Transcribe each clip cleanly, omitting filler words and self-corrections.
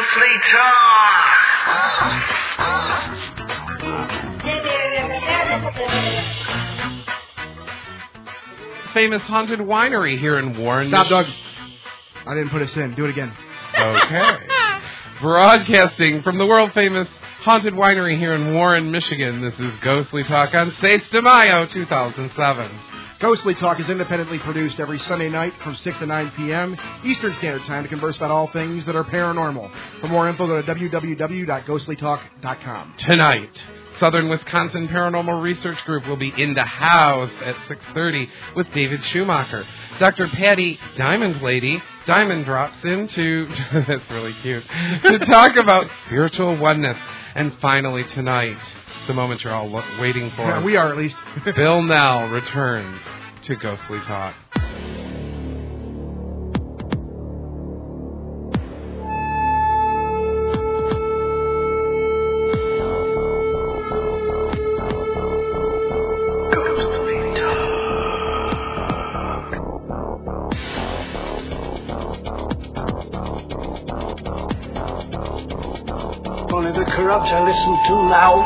Ghostly Talk. Famous haunted winery here in Warren. Stop, Doug. I didn't put us in. Do it again. Okay. Broadcasting from the world famous haunted winery here in Warren, Michigan. This is Ghostly Talk on 6 de Mayo, 2007. Ghostly Talk is independently produced every Sunday night from 6 to 9 p.m. Eastern Standard Time to converse about all things that are paranormal. For more info, go to www.ghostlytalk.com. Tonight, Southern Wisconsin Paranormal Research Group will be in the house at 6:30 with David Schumacher. Dr. Patty Diamond Lady Diamond drops in to, that's really cute, to talk about spiritual oneness. And finally tonight, the moment you're all waiting for. Yeah, we are at least. Bill Nell returns to Ghostly Talk. Only the corrupt I listen to now.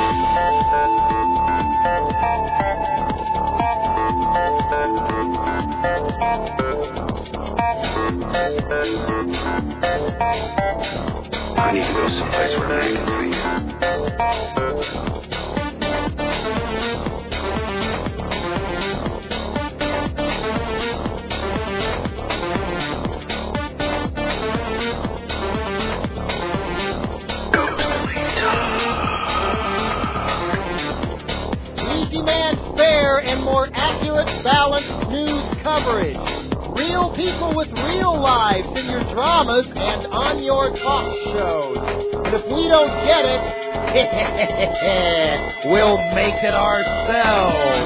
I need to go someplace where I can think. Fair and more accurate, balanced news coverage. Real people with real lives in your dramas and on your talk shows. And if we don't get it, we'll make it ourselves.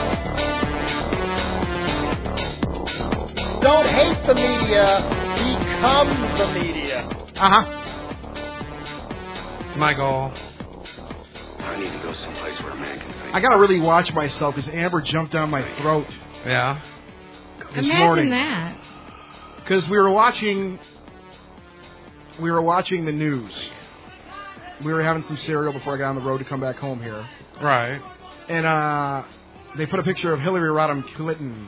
Don't hate the media, become the media. My goal. I need to go someplace where a man can think. I gotta really watch myself because Amber jumped down my throat. Yeah. This Imagine morning. that. Because we were watching the news. We were having some cereal before I got on the road to come back home here. Right. And they put a picture of Hillary Rodham Clinton.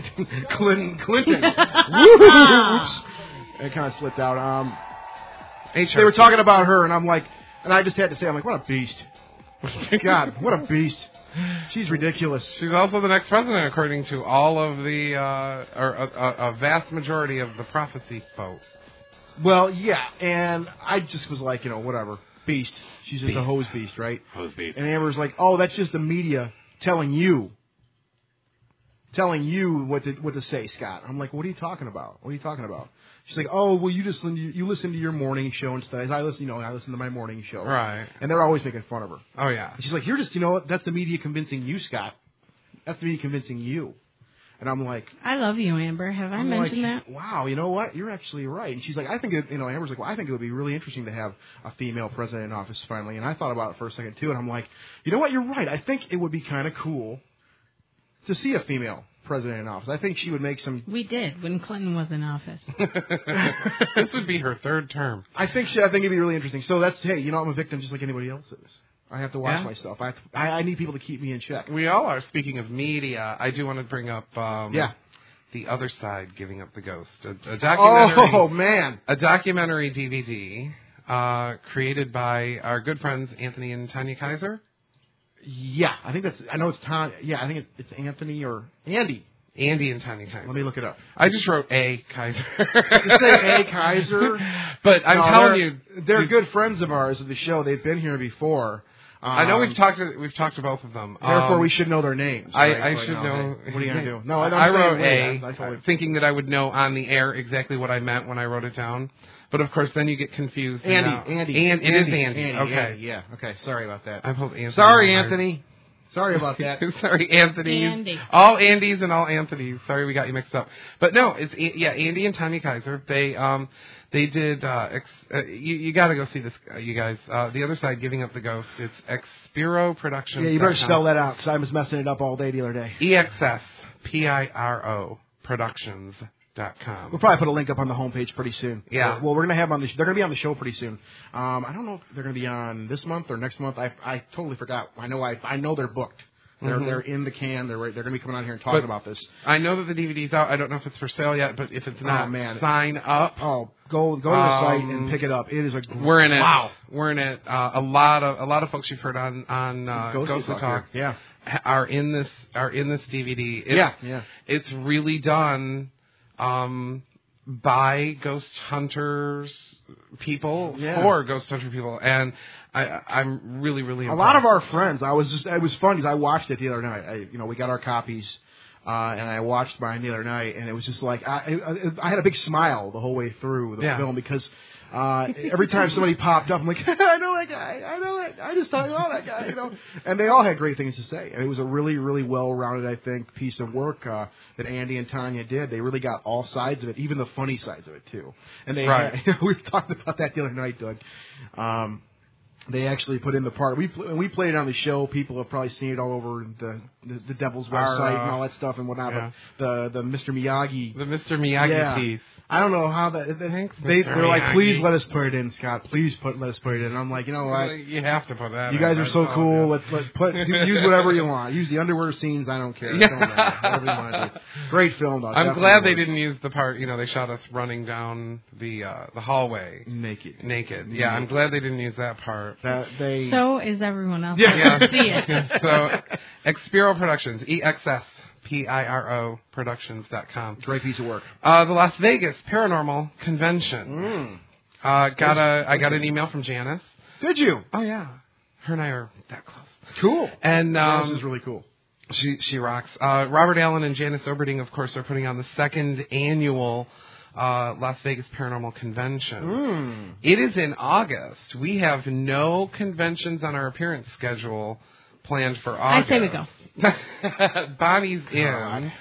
Oops. It kind of slipped out. They were talking about her, and I'm like, and I just had to say, I'm like, what a beast. God, what a beast. She's ridiculous. She's also the next president, according to all of the, or a vast majority of the prophecy folks. Well, yeah, and I just was like, whatever. Beast. She's just a hose beast, right? Hose beast. And Amber's like, oh, that's just the media telling you what to say, Scott. I'm like, what are you talking about? What are you talking about? She's like, oh, well, you listen to your morning show and stuff. I listen to my morning show. Right. And they're always making fun of her. Oh, yeah. And she's like, you're just, that's the media convincing you, Scott. That's the media convincing you. And I'm like, I love you, Amber. Have I mentioned that? Wow, you know what? You're actually right. And she's like, I think Amber's like, well, I think it would be really interesting to have a female president in office finally. And I thought about it for a second too, and I'm like, you know what? You're right. I think it would be kind of cool to see a female president in office. I think she would make some. We did when Clinton was in office. This would be her third term. I think it'd be really interesting. So that's I'm a victim just like anybody else is. I have to watch myself. I need people to keep me in check. We all are. Speaking of media, I do want to bring up The Other Side, Giving Up the Ghost, a documentary. Oh man, a documentary DVD created by our good friends Anthony and Tanya Kaiser. Yeah, I think I know it's Tanya. Yeah, I think it's Anthony or Andy. Andy and Tanya Kaiser. Let me look it up. I just wrote A. Kaiser. Just say A. Kaiser. But I'm telling you, they're good friends of ours at the show. They've been here before. I know we've talked to both of them. Therefore, we should know their names. Right? I should know. What are you gonna do? No, I wrote A, thinking that I would know on the air exactly what I meant when I wrote it down. But of course, then you get confused. Andy. It is Andy. Okay. Andy, yeah. Okay. Sorry about that. I hope Anthony. Sorry, Anthony. Sorry about that. Sorry, Anthony. Andy. All Andys and all Anthonys. Sorry, we got you mixed up. But no, it's Andy and Tanya Kaiser. They did. You got to go see this, you guys. The Other Side, Giving Up the Ghost. It's Expiro Productions. Yeah, you better spell that out because I was messing it up all day the other day. EXSPIRO Productions.com. We'll probably put a link up on the homepage pretty soon. Yeah. Well, we're gonna have they're gonna be on the show pretty soon. I don't know if they're gonna be on this month or next month. I totally forgot. I know they're booked. They're in the can. They're gonna be coming on here and talking about this. I know that the DVD's out. I don't know if it's for sale yet, but if it's not, sign up. Oh, go to the site and pick it up. It is we're in it. Wow. We're in it. A lot of folks you've heard on Ghostly Talk. Yeah. Are in this DVD. It's really done by ghost hunters people for ghost hunter people, and I'm really impressed. A lot of our friends. It was fun because I watched it the other night. We got our copies, and I watched mine the other night, and it was just like I had a big smile the whole way through the film because. Every time somebody popped up, I'm like, I know that guy. I know that. I just thought you know that guy, And they all had great things to say. It was a really, really well-rounded, I think, piece of work that Andy and Tanya did. They really got all sides of it, even the funny sides of it too. And they, we talked about that the other night, Doug. They actually put in the part. When we played it on the show, people have probably seen it all over the Devil's website and all that stuff and whatnot. Yeah. But the Mr. Miyagi. The Mr. Miyagi piece. I don't know how that. They're like, please let us put it in, Scott. Please let us put it in. And I'm like, you know what? You have to put that. You guys are so cool. Let's use whatever you want. Use the underwear scenes. I don't care. Whatever you want to do. Great film, though. I'm glad they didn't use the part. They shot us running down the hallway naked. Yeah, I'm glad they didn't use that part. So is everyone else. Yeah. See it. So, Expiro Productions, EXSPIRO Productions.com. Great piece of work. The Las Vegas Paranormal Convention. I got an email from Janice. Did you? Oh yeah, her and I are that close. Cool. And this is really cool. She rocks. Robert Allen and Janice Oberding, of course, are putting on the second annual Las Vegas Paranormal Convention. It is in August. We have no conventions on our appearance schedule planned for August. I say we go. Bonnie's in.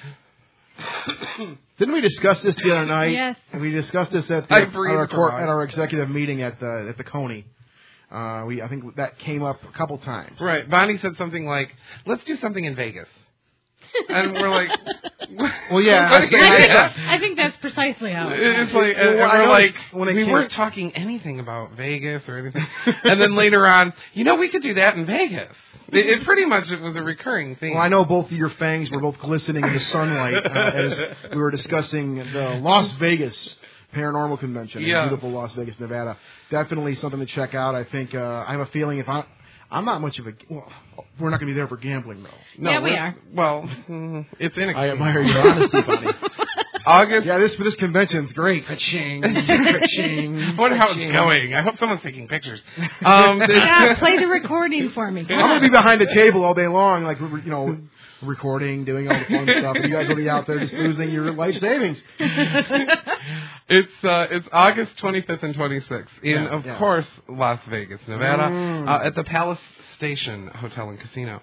Didn't we discuss this the other night? Yes. We discussed this at our executive meeting at the Coney. I think that came up a couple times. Right. Bonnie said something like, "Let's do something in Vegas." And we're like, well, yeah. I think that's precisely how it's like. We're like, we weren't talking anything about Vegas or anything. And then later on, we could do that in Vegas. It pretty much was a recurring theme. Well, I know both of your fangs were both glistening in the sunlight as we were discussing the Las Vegas Paranormal Convention in beautiful Las Vegas, Nevada. Definitely something to check out. I think I have a feeling I'm not much of a... Well, we're not going to be there for gambling, though. No, yeah, we are. Well, it's inexpensive. I admire your honesty, buddy. August... Yeah, this convention's great. Ka-ching, ka-ching. I wonder how it's going. I hope someone's taking pictures. Yeah, play the recording for me. I'm going to be behind the table all day long, like, recording, doing all the fun stuff. And you guys will be out there just losing your life savings. It's August 25th and 26th in, of course, Las Vegas, Nevada, at the Palace Station Hotel and Casino.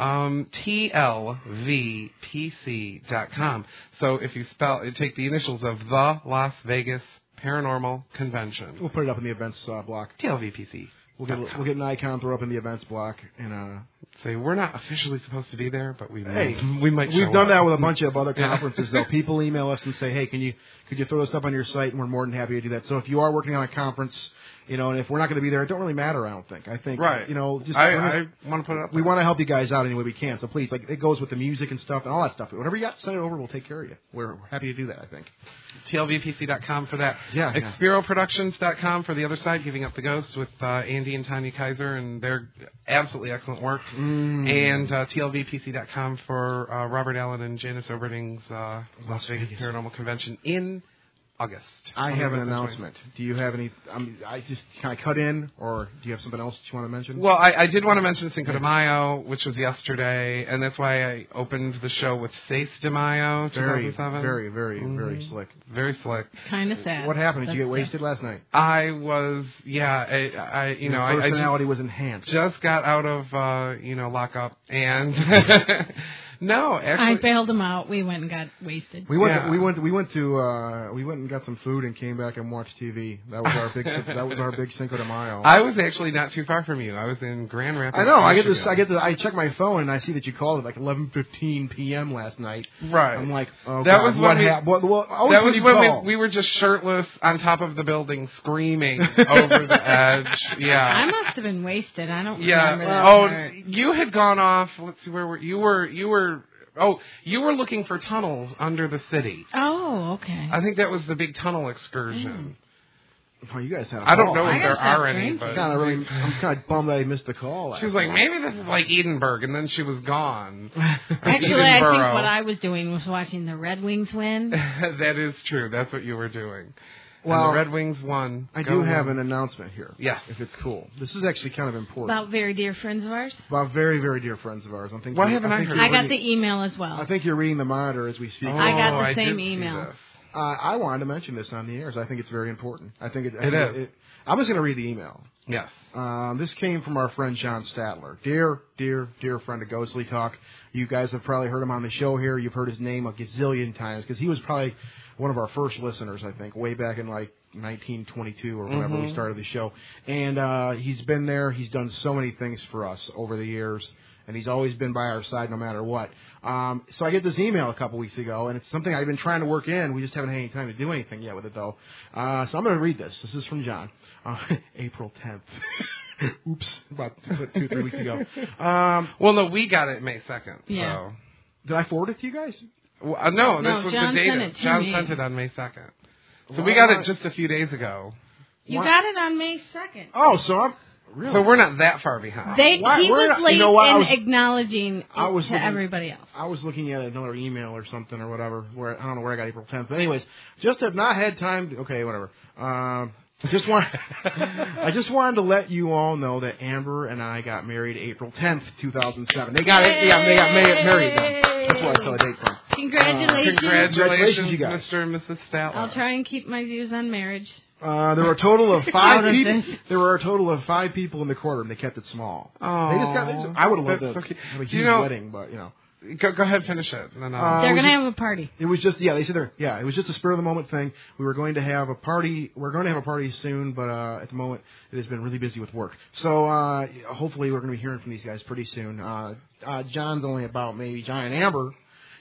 TLVPC.com. So if you take the initials of the Las Vegas Paranormal Convention. We'll put it up in the events block. TLVPC. We'll get an icon, throw up in the events block, and say we're not officially supposed to be there, but we might. We've done that with a bunch of other conferences. Though people email us and say, "Hey, could you throw this up on your site?" And we're more than happy to do that. So if you are working on a conference, and if we're not going to be there, it don't really matter. I don't think. I think right. Just I want to put it up. We want to help you guys out any way we can. So please, it goes with the music and stuff and all that stuff. Whatever you got, send it over. We'll take care of you. We're happy to do that. I think. TLVPC.com for that. Yeah. ExpiroProductions.com for the other side, Giving Up the Ghost with Andy and Tanya Kaiser and their absolutely excellent work. And TLVPC.com for Robert Allen and Janice Oberding's Las Vegas Paranormal Convention in August. I have an announcement. Do you have any? I just kind of cut in, or do you have something else that you want to mention? Well, I did want to mention Cinco de Mayo, which was yesterday, and that's why I opened the show with Seis de Mayo, 2007. Very, very, very slick. Very slick. Kind of sad. What happened? Did you get wasted last night? I was, Your personality was enhanced. Just got out of, lockup, and No, I actually, bailed him out. We went and got wasted. We went. Yeah. We went and got some food and came back and watched TV. That was our big. That was our big Cinco de Mayo. I was actually not too far from you. I was in Grand Rapids. I know. I get this. Michigan. I check my phone and I see that you called at like 11:15 p.m. last night. Right. I'm like, oh That God, was what when we- happened? That was when we were just shirtless on top of the building, screaming over the edge. I Yeah. must have been wasted. I don't Yeah. remember that Oh, part. you had gone off. Let's see, where were you? You were looking for tunnels under the city. Oh, okay. I think that was the big tunnel excursion. Oh, you guys had. I don't know call. if I there gotta stop are any, drinking. but I'm kind of bummed that I missed the call. she was like, maybe this is like Edinburgh, and then she was gone. Actually, I think Edinburgh. what I was doing was watching the Red Wings win. That is true. That's what you were doing. Well, and the Red Wings won. I Go do have win. an announcement here. Yes. If it's cool. This is actually kind of important. About very dear friends of ours. About very, very dear friends of ours. Why haven't I heard you're I got reading- the email as well. I think you're reading the monitor as we speak. I got the I same did see email. this. I wanted to mention this on the air, so I think it's very important. I think It is. I'm just going to read the email. Yes. This came from our friend John Statler. Dear friend of Ghostly Talk. You guys have probably heard him on the show here. You've heard his name a gazillion times because he was probably one of our first listeners, I think, way back in like 1922 or whenever we started the show. And he's been there. He's done so many things for us over the years. And he's always been by our side no matter what. So I get this email a couple weeks ago, and it's something I've been trying to work in. We just haven't had any time to do anything yet with it, though. So I'm going to read this. This is from John. April 10th. Oops. About 2-3 weeks ago. Well, no, we got it May 2nd. Yeah. So. Did I forward it to you guys? No, No, this was John the date. sent it to John me. sent it on May 2nd. So Why we got not? it just a few days ago. You What? got it on May 2nd. Oh, so I'm... Really? So we're not that far behind. He We're was not- late you know what, I in was- acknowledging I was to looking- everybody else. I was looking at another email or something or whatever. Where I don't know where I got April 10th. But anyways, just have not had time. Okay, whatever. I just wanted to let you all know that Amber and I got married April 10th, 2007. They got it. Yeah, they got married. That's where I saw the date from. Congratulations. Congratulations, you guys. Mr. and Mrs. Statler. I'll try and keep my views on marriage. There were a total of Out 5 of people. this. There were a total of 5 people in the courtroom. They kept it small. Oh, They just I would have loved that's to so cute. have a Do you huge know- wedding, but you know. Go ahead, finish it. And then I'll... They're was going to it- have a party. It was just, they said it was just a spur of the moment thing. We were going to have a party. We're going to have a party soon, but at the moment it has been really busy with work. So hopefully we're going to be hearing from these guys pretty soon. John's only about maybe John and Amber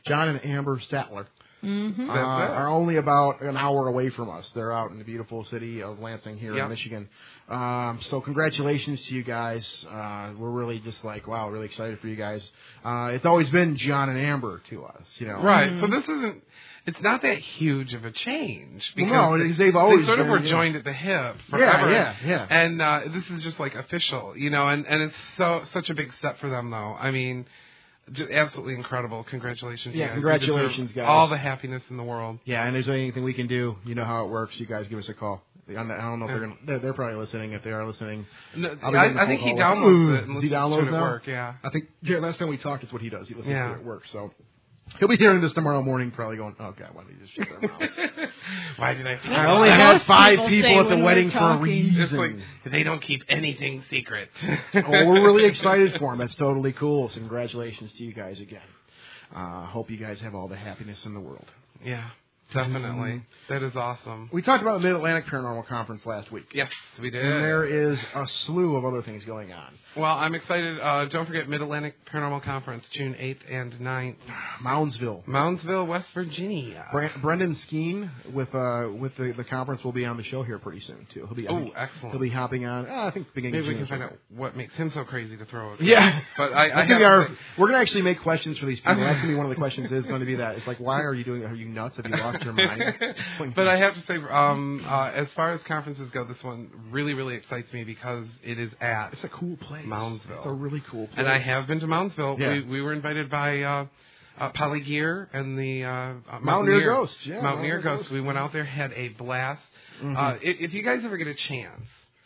Statler. Mm-hmm. Are only about an hour away from us. They're out in the beautiful city of Lansing here Yep. in Michigan. So congratulations to you guys. We're really just really excited for you guys. It's always been John and Amber to us, you know. Right. So this isn't. It's not that huge of a change because Well, no, they've always they sort of been, were yeah. joined at the hip forever. Yeah. And this is just like official, you know, and it's such a big step for them, though. I mean, just absolutely incredible. Congratulations, Yeah, you guys. congratulations, You deserve guys. All the happiness in the world. Yeah, and if there's anything we can do, you know how it works. You guys give us a call. I don't know if they're probably listening. If they are listening, No, I'll be getting the I think he phone call. downloads it and Does he listens download to it it now? at work. Yeah. I think last time we talked, it's what he does. He listens Yeah. to it at work. So he'll be hearing this tomorrow morning, probably going, "Oh God, why did they just shut their mouths?" Why did I? I only Most had 5 people people say at the when we're wedding for a talking. reason. It's like they don't keep anything secret. Oh, we're really excited for him. That's totally cool. So congratulations to you guys again. Hope you guys have all the happiness in the world. Yeah, definitely. That is awesome. We talked about the Mid-Atlantic Paranormal Conference last week. Yes, we did. And there is a slew of other things going on. Well, I'm excited. Don't forget Mid-Atlantic Paranormal Conference, June 8th and 9th. Moundsville, West Virginia. Brendan Skeen with the conference will be on the show here pretty soon, too. Excellent. He'll be hopping on, I think, beginning Maybe of we June. can find out what makes him so crazy to throw it. Yeah. But we're going to actually make questions for these people. That's going to be one of the questions is going to be that. It's like, why are you doing it? Are you nuts? Have you lost your mind? But I have to say, as far as conferences go, this one really, really excites me because it is at It's a cool place. Moundsville. It's a really cool place. And I have been to Moundsville. Yeah. We were invited by Polly Gear and the Mountaineer Ghosts. Yeah, Mountaineer Ghosts. We went out there, had a blast. Mm-hmm. If you guys ever get a chance,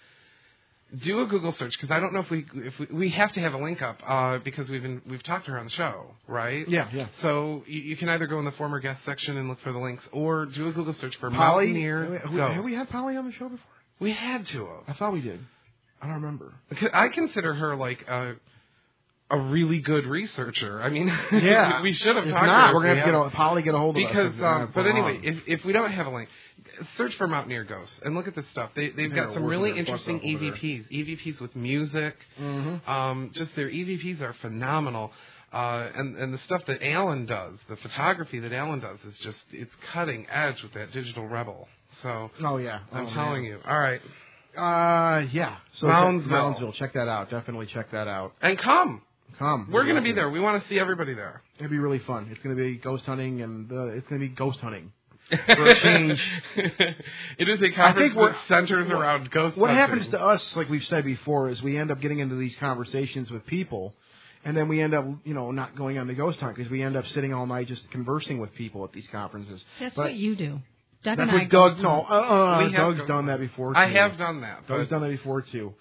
do a Google search because I don't know if we have to have a link up because we've talked to her on the show, right? Yeah. So you can either go in the former guest section and look for the links, or do a Google search for Polly? Mountaineer Ghosts. Have we had Polly on the show before? We had to have. I thought we did. I don't remember. I consider her like a a really good researcher. I mean, Yeah. we should have If talked not, to her. we're going to have to Polly get a hold of because, us. but anyway, if we don't have a link, search for Mountaineer Ghosts and look at this stuff. They've got They're some working really their butts interesting off over there. EVPs with music. Just their EVPs are phenomenal. And the stuff that Alan does, the photography that Alan does, is just, it's cutting edge with that Digital Rebel. So, Oh, yeah. I'm telling you. All right. Yeah. So Moundsville. Check that out. Definitely check that out. And come. Come. We're going to be there. We want to see everybody there. It'll be really fun. It's going to be ghost hunting, and it's going to be ghost hunting. For a change. It is a conference that centers around ghost What hunting. happens to us, like we've said before, is we end up getting into these conversations with people, and then we end up, not going on the ghost hunt because we end up sitting all night just conversing with people at these conferences. That's what you do. Doug That's and what I Doug. go No, We have Doug's done that before. Too. I have done that. Doug's done that before too.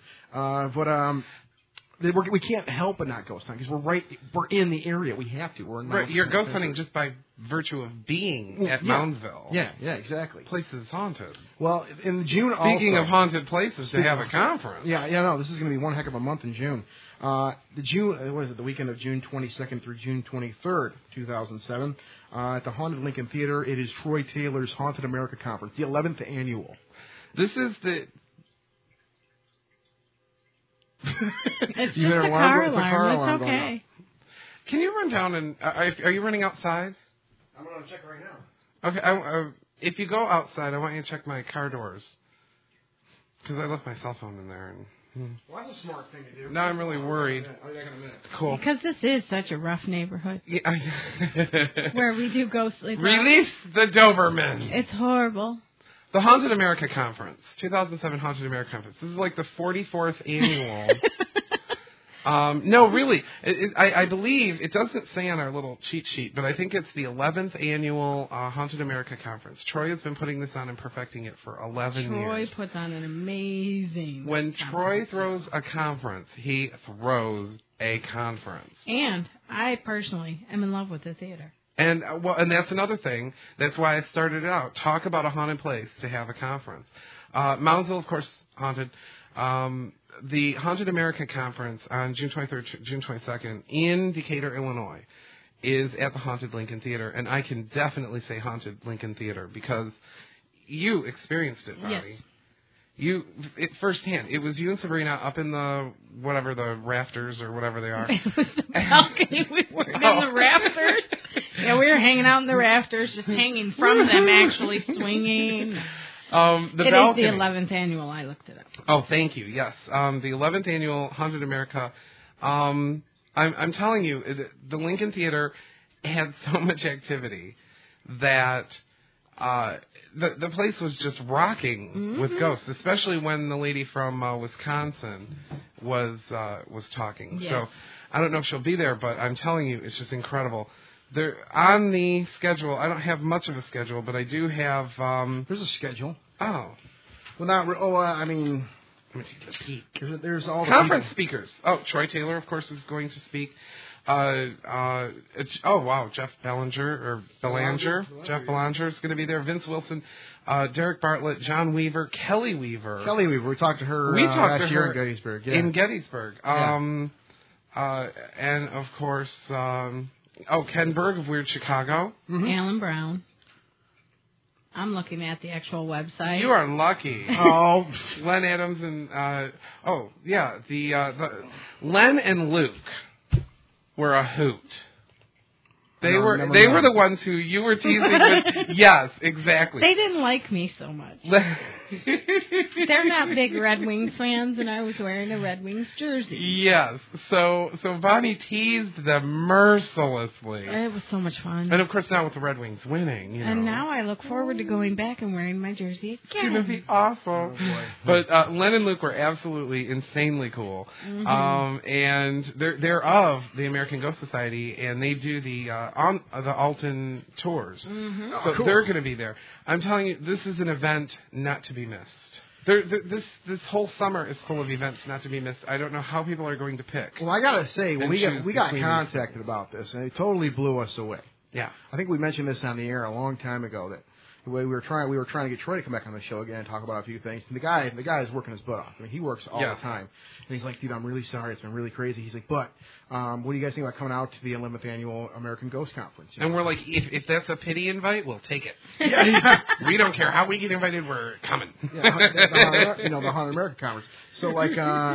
We can't help but not ghost hunt because we're in the area. We have to. We're in Right, you're ghost hunting Center. just by virtue of being at Moundsville. Yeah, exactly. Place is haunted. Well, in June Speaking also, of haunted places, to have a conference. no, this is going to be one heck of a month in June. The weekend of June 22nd through June 23rd, 2007, at the Haunted Lincoln Theater. It is Troy Taylor's Haunted America Conference, the 11th annual. This is the... It's You just better a alarm car go- the car alarm. alarm It's going okay. Can you run down and... are you running outside? I'm going to check right now. Okay, if you go outside, I want you to check my car doors. Because I left my cell phone in there. And Well, that's a smart thing to do. now I'm really worried. I'll be back in a minute. Cool. Because this is such a rough neighborhood Yeah, where we do ghostly talk. Release the Doberman. It's horrible. The Haunted America Conference, 2007 Haunted America Conference. This is like the 44th annual. No, really. I believe, it doesn't say on our little cheat sheet, but I think it's the 11th annual Haunted America Conference. Troy has been putting this on and perfecting it for 11 Troy years. puts on an amazing When Troy conference. throws a conference, he throws a conference. And I personally am in love with the theater. And and that's another thing. That's why I started it out. Talk about a haunted place to have a conference. Moundsville, of course, haunted. The Haunted America Conference on June 23rd, June 22nd in Decatur, Illinois, is at the Haunted Lincoln Theater. And I can definitely say Haunted Lincoln Theater because you experienced it, Bobby. Yes. Firsthand. It was you and Sabrina up in the rafters or whatever they are. It was the balcony. We weren't in the rafters. Yeah, we were hanging out in the rafters, just hanging from them, actually swinging. The It balcony. is the 11th annual. I looked it up. Oh, thank you. Yes, the 11th annual Haunted America. I'm telling you, the Lincoln Theater had so much activity that the place was just rocking with ghosts, especially when the lady from Wisconsin was talking. Yes. So I don't know if she'll be there, but I'm telling you, it's just incredible. There on the schedule, I don't have much of a schedule, but I do have. There's a schedule. Oh, Well, not. I mean, let me take a peek. there's all the Conference people. speakers. Oh, Troy Taylor, of course, is going to speak. Wow, Jeff Belanger. Belanger, Jeff Belanger is going to be there. Vince Wilson, Derek Bartlett, John Weaver, Kelly Weaver. Kelly Weaver. We talked to her We talked last to year her in Gettysburg. Yeah. In Gettysburg. Yeah. And, of course, Ken Berg of Weird Chicago. Alan Brown. I'm looking at the actual website. You are lucky. Oh, Len Adams and, the Len and Luke were a hoot. They were the ones who you were teasing with. Yes, exactly. They didn't like me so much. They're not big Red Wings fans, and I was wearing a Red Wings jersey. Yes. So Bonnie teased them mercilessly. It was so much fun. And of course now with the Red Wings winning, And now I look forward to going back and wearing my jersey it's going to be again. awesome. Oh, boy. But Len and Luke were absolutely insanely cool. And they're of the American Ghost Society, and they do the Alton tours. So cool. they're going to be there. I'm telling you, this is an event not to be missed. This whole summer is full of events not to be missed. I don't know how people are going to pick. well, I gotta say, when And we choose got between contacted about this, and it totally blew us away. Yeah. I think we mentioned this on the air a long time ago that we were trying to get Troy to come back on the show again and talk about a few things. And the guy is working his butt off. I mean, he works all the time. And he's like, dude, I'm really sorry. It's been really crazy. He's like, but what do you guys think about coming out to the 11th annual American Ghost Conference? And we're like, if that's a pity invite, we'll take it. Yeah. We don't care how we get invited. We're coming. Yeah, the Haunted America Conference. So like,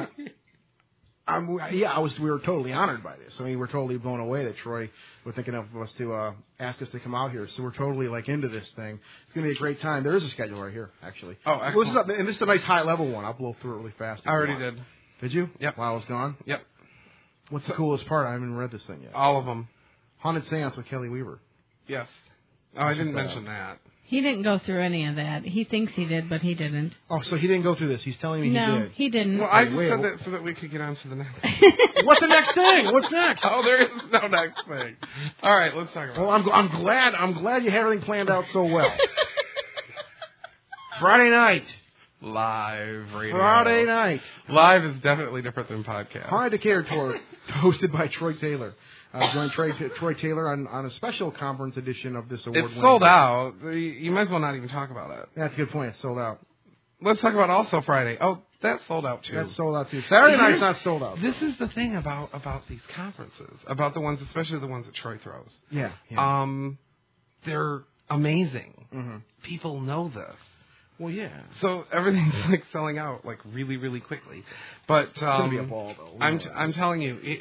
we were totally honored by this. I mean, we're totally blown away that Troy was thinking of us to ask us to come out here. So we're totally like into this thing. It's gonna be a great time. There is a schedule right here, actually. Oh, excellent. Well, this is a nice high level one. I'll blow through it really fast. I already did. Did you? Yep. While I was gone. Yep. What's the coolest part? I haven't even read this thing yet. All of them. Haunted Seance with Kelly Weaver. Yes. Oh, I didn't mention that. He didn't go through any of that. He thinks he did, but he didn't. Oh, so he didn't go through this. He's telling me he did. No, he didn't. Well, I just said that so that we could get on to the next. What's the next thing? What's next? Oh, there is no next thing. All right, let's talk about it. Well, I'm glad you had everything planned out so well. Friday night. Live radio. Friday night. Live is definitely different than podcast. Haunted Decatur Tour, hosted by Troy Taylor. Join Troy Taylor on a special conference edition of this award. It's sold out. You might as well not even talk about it. That's a good point. It's sold out. Let's talk about also Friday. Oh, that's sold out too. That's sold out too. Saturday night's not sold out. This is the thing about these conferences, about the ones, especially the ones that Troy throws. Yeah. They're amazing. Mm-hmm. People know this. Well, yeah. So everything's like selling out like really, really quickly. But it's gonna be a ball though. I'm telling you.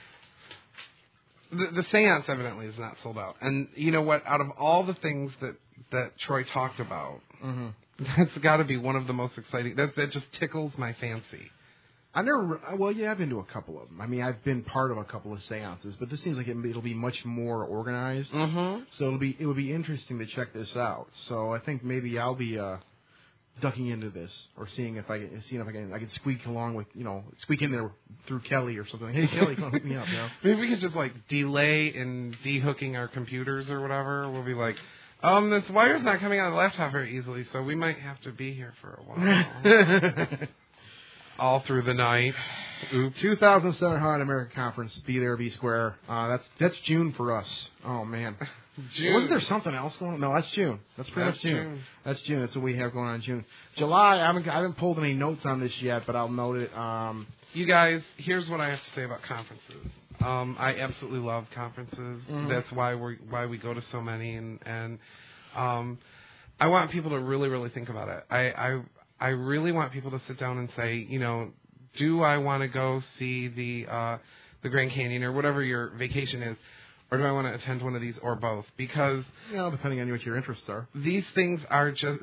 The seance evidently is not sold out. And you know what? Out of all the things that Troy talked about, mm-hmm. that's got to be one of the most exciting. That just tickles my fancy. I've been to a couple of them. I mean, I've been part of a couple of seances, but this seems like it'll be much more organized. Mm-hmm. So it would be interesting to check this out. So I think maybe I'll be ducking into this or seeing if I can squeak in there through Kelly or something. Hey Kelly, come hook me up, you know? Maybe we could just like delay in de-hooking our computers or whatever. We'll be like, this wire's not coming out of the laptop very easily, so we might have to be here for a while. All through the night. Oops. 2007 Haunted America Conference. Be there, be square. That's June for us. Oh man. June. Wasn't there something else going on? No, that's June. That's pretty much June. That's June. That's what we have going on in June. July, I haven't pulled any notes on this yet, but I'll note it. You guys, here's what I have to say about conferences. I absolutely love conferences. Mm-hmm. That's why we go to so many, and I want people to really, really think about it. I really want people to sit down and say, do I want to go see the Grand Canyon or whatever your vacation is? Or do I want to attend one of these or both? Because depending on what your interests are, these things are just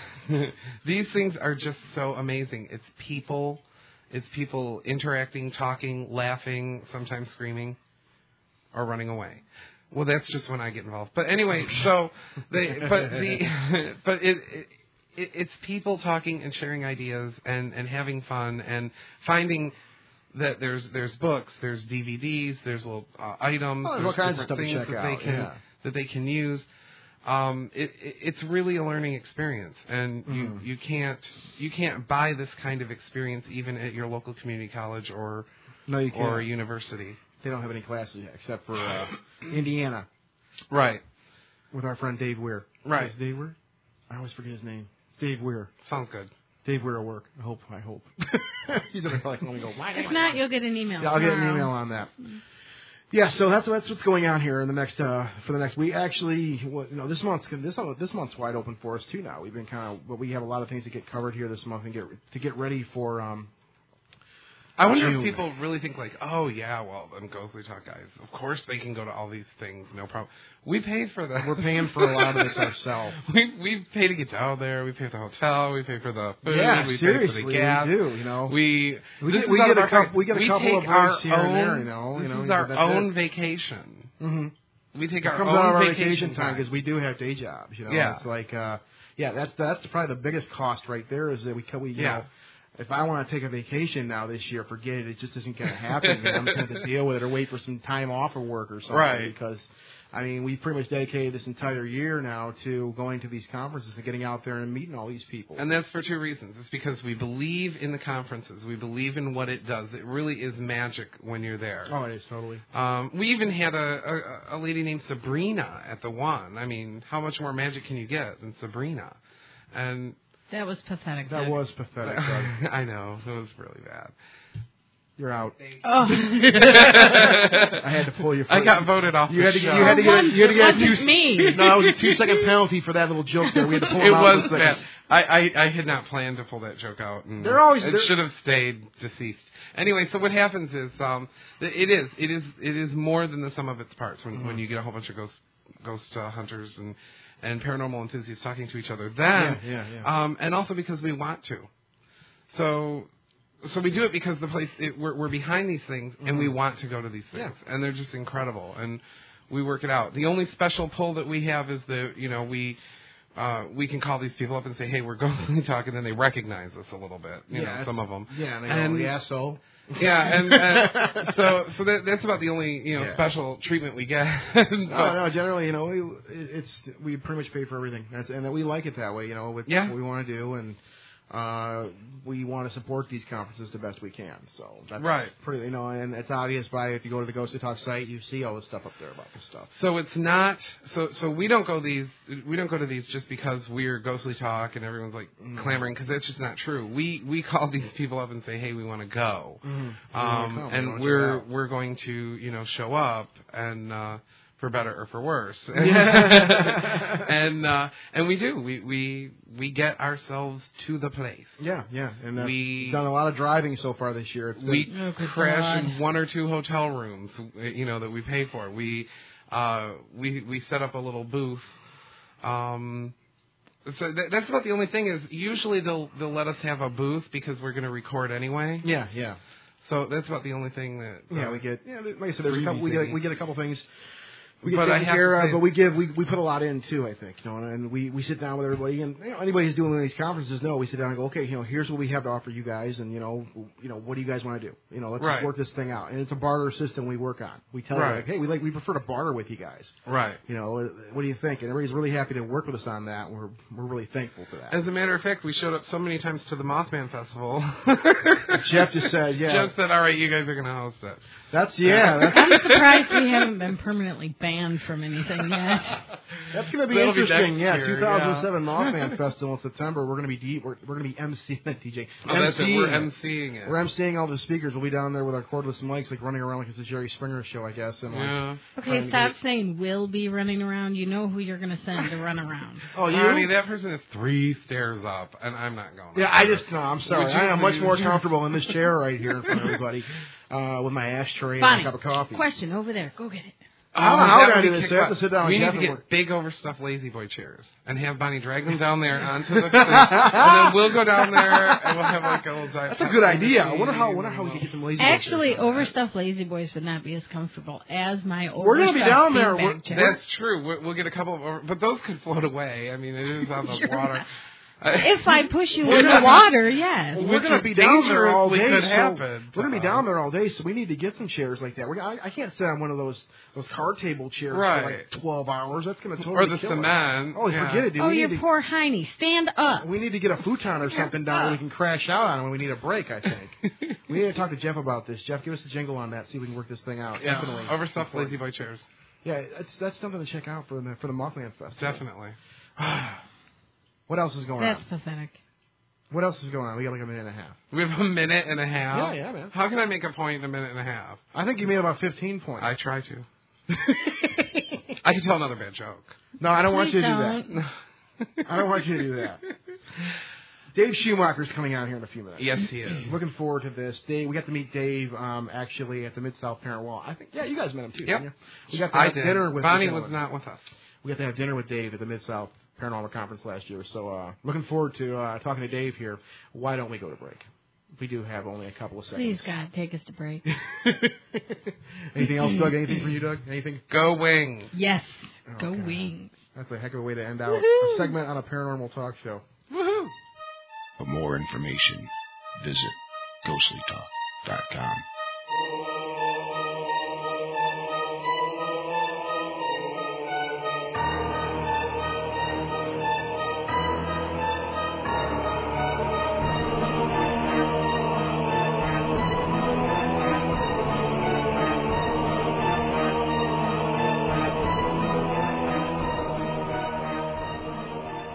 so amazing. It's people interacting, talking, laughing, sometimes screaming, or running away. Well, that's just when I get involved. But anyway, it's people talking and sharing ideas and having fun and finding that there's books, there's DVDs, there's little items, there's there's all kinds of different stuff to things check that they can use. It's really a learning experience, and you can't buy this kind of experience even at your local community college or university. They don't have any classes yet, except for Indiana, right? With our friend Dave Weir. Right, is Dave Weir? I always forget his name. It's Dave Weir. Sounds good. Dave Weir will work. I hope. He's gonna probably only go. If not, you'll get an email. Yeah, I'll get an email on that. Yeah, so that's what's going on here in the next for the next week. Actually, this month's wide open for us too. Now we've been we have a lot of things to get covered here this month and get ready for. I wonder if people really think like, oh yeah, well, them Ghostly Talk guys, of course they can go to all these things, no problem. We pay for that. We're paying for a lot of this ourselves. We pay to get down there. We pay for the hotel. We pay for the food. Yeah, we seriously, pay for the gas. we do. We get a couple of our breaks here and there. This is our own vacation. Mm-hmm. We take our own out of our vacation time because we do have day jobs. Yeah. It's like that's probably the biggest cost right there is that we if I want to take a vacation now this year, forget it. It just isn't going to happen. I'm just going to have to deal with it or wait for some time off of work or something. Right. Because I mean, we pretty much dedicated this entire year now to going to these conferences and getting out there and meeting all these people. And that's for two reasons. It's because we believe in the conferences. We believe in what it does. It really is magic when you're there. Oh, it is, totally. We even had a lady named Sabrina at the one. I mean, how much more magic can you get than Sabrina? And that was pathetic. That was pathetic, Doug. I know. It was really bad. You're out. Oh. I had to pull you. I got voted off. You had to show. get a 2. Me. No, it was a 2-second penalty for that little joke there. We had to pull it out. Was bad. I had not planned to pull that joke out. And it should have stayed deceased. Anyway, so what happens is it is more than the sum of its parts when you get a whole bunch of ghost hunters and paranormal enthusiasts talking to each other. Then, and also because we want to. So we do it because the place we're behind these things and we want to go to these things and they're just incredible and we work it out. The only special pull that we have is we can call these people up and say, hey, we're going to talk, and then they recognize us a little bit. You know, some of them. Yeah, and they go, so. Yeah, and so that's about the only special treatment we get. No, generally, we pretty much pay for everything, and we like it that way. With what we want to do, and we want to support these conferences the best we can. So that's pretty, and it's obvious by if you go to the Ghostly Talk site, you see all this stuff up there about this stuff. So it's not so we don't go to these just because we're Ghostly Talk and everyone's like clamoring, because that's just not true. We call these people up and say, hey, we want to go, and we're going to show up and. For better or for worse, and we do. We get ourselves to the place. Yeah, and we've done a lot of driving so far this year. We crash in 1 or 2 hotel rooms, that we pay for. We set up a little booth. So that's about the only thing is usually they'll let us have a booth because we're going to record anyway. Yeah. So that's about the only thing that we get. Yeah, like I said, there's a couple. We get a couple things. We but we put a lot in too, I think, and we sit down with everybody, and anybody who's doing one of these conferences we sit down and go, okay, here's what we have to offer you guys, and what do you guys want to do? Let's just work this thing out, and it's a barter system we work on. We tell them, like, hey, we prefer to barter with you guys, right? What do you think? And everybody's really happy to work with us on that. We're really thankful for that. As a matter of fact, we showed up so many times to the Mothman Festival. Jeff just said, Jeff said, all right, you guys are going to host it. I'm surprised we haven't been permanently banned from anything yet. That's going to be interesting. 2007 Mothman Festival in September. We're going to be emceeing that, DJ. We're emceeing it. We're emceeing all the speakers. We'll be down there with our cordless mics, like running around like it's a Jerry Springer show, I guess. And okay, stop saying we'll be running around. You know who you're going to send to run around. Oh, you? I mean, that person is 3 stairs up, and I'm not going. Yeah, I'm sorry. I am much more comfortable in this chair right here in front of everybody. With my ashtray and a cup of coffee. Question over there. Go get it. How can I do this? I have to sit down. We need to get big overstuffed lazy boy chairs and have Bonnie drag them down there onto the thing, and then we'll go down there and we'll have like a little dive. That's a good idea. I wonder how we can get some lazy boys. Actually, overstuffed lazy boys would not be as comfortable as my overstuffed. We're going to be down there. That's true. We'll get a couple of but those could float away. I mean, it is on the water. If I push you in the water, yes. Well, we're going to be down there all day. We're going to be down there all day, so we need to get some chairs like that. I can't sit on one of those card table chairs for like 12 hours. That's going to totally kill it. Cement. Oh, forget it, dude. Oh, your poor Heine. Stand up. We need to get a futon or something down where we can crash out on when we need a break, I think. We need to talk to Jeff about this. Jeff, give us a jingle on that. See if we can work this thing out. Yeah, definitely. Overstuffed lazy boy chairs. Yeah, that's something to check out for the Mothman Festival. Definitely. What else is going on? That's pathetic. What else is going on? We got like a minute and a half. We have a minute and a half? Yeah, man. How can I make a point in a minute and a half? I think you made about 15 points. I try to. I can tell another bad joke. No, I don't want you to do that. I don't want you to do that. Dave Schumacher's coming out here in a few minutes. Yes, he is. Looking forward to this. We got to meet Dave actually at the Mid-South Parent Wall. I think, you guys met him too, didn't you? We got to have dinner with Bonnie was not with us. We got to have dinner with Dave at the Mid-South Paranormal Conference last year. So looking forward to talking to Dave here. Why don't we go to break? We do have only a couple of seconds. Please, God, take us to break. Anything else, Doug? Anything for you, Doug? Anything? Go Wings. Yes. Go Wings. That's a heck of a way to end out a segment on a paranormal talk show. Woohoo! For more information, visit ghostlytalk.com.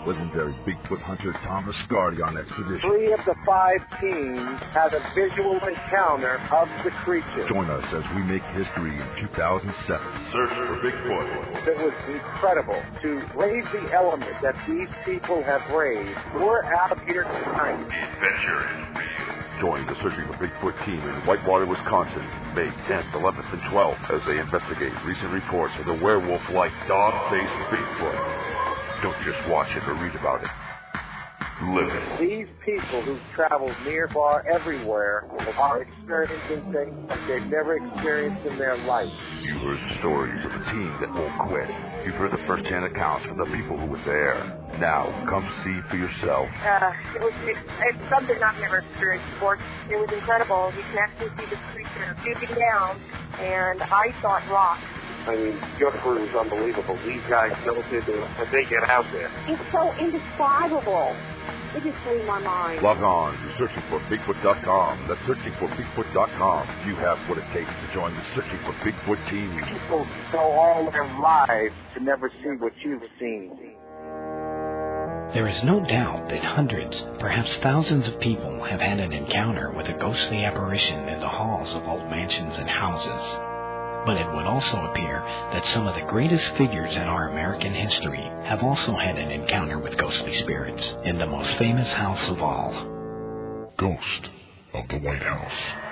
legendary Bigfoot hunter Tom Riscardi on expedition. 3 of the 5 teams had a visual encounter of the creature. Join us as we make history in 2007. Search for Bigfoot. It was incredible to raise the element that these people have raised. We're out here tonight. The adventure is real. Join the Searching for Bigfoot team in Whitewater, Wisconsin, May 10th, 11th, and 12th as they investigate recent reports of the werewolf-like dog-faced Bigfoot. Don't just watch it or read about it. Live it. These people who've traveled near, far, everywhere are experiencing things that they've never experienced in their life. You heard the stories of the team that won't quit. You've heard the first-hand accounts from the people who were there. Now, come see for yourself. It's something I've never experienced before. It was incredible. You can actually see the creature shooting down, and I thought rock. I mean, your crew is unbelievable. These guys know what they do, and they get out there. It's so indescribable. It just blew my mind. Log on to searchingforbigfoot.com. That's searchingforbigfoot.com. You have what it takes to join the Searching for Bigfoot team. People go all their lives to never see what you've seen. There is no doubt that hundreds, perhaps thousands of people have had an encounter with a ghostly apparition in the halls of old mansions and houses. But it would also appear that some of the greatest figures in our American history have also had an encounter with ghostly spirits in the most famous house of all. Ghost of the White House.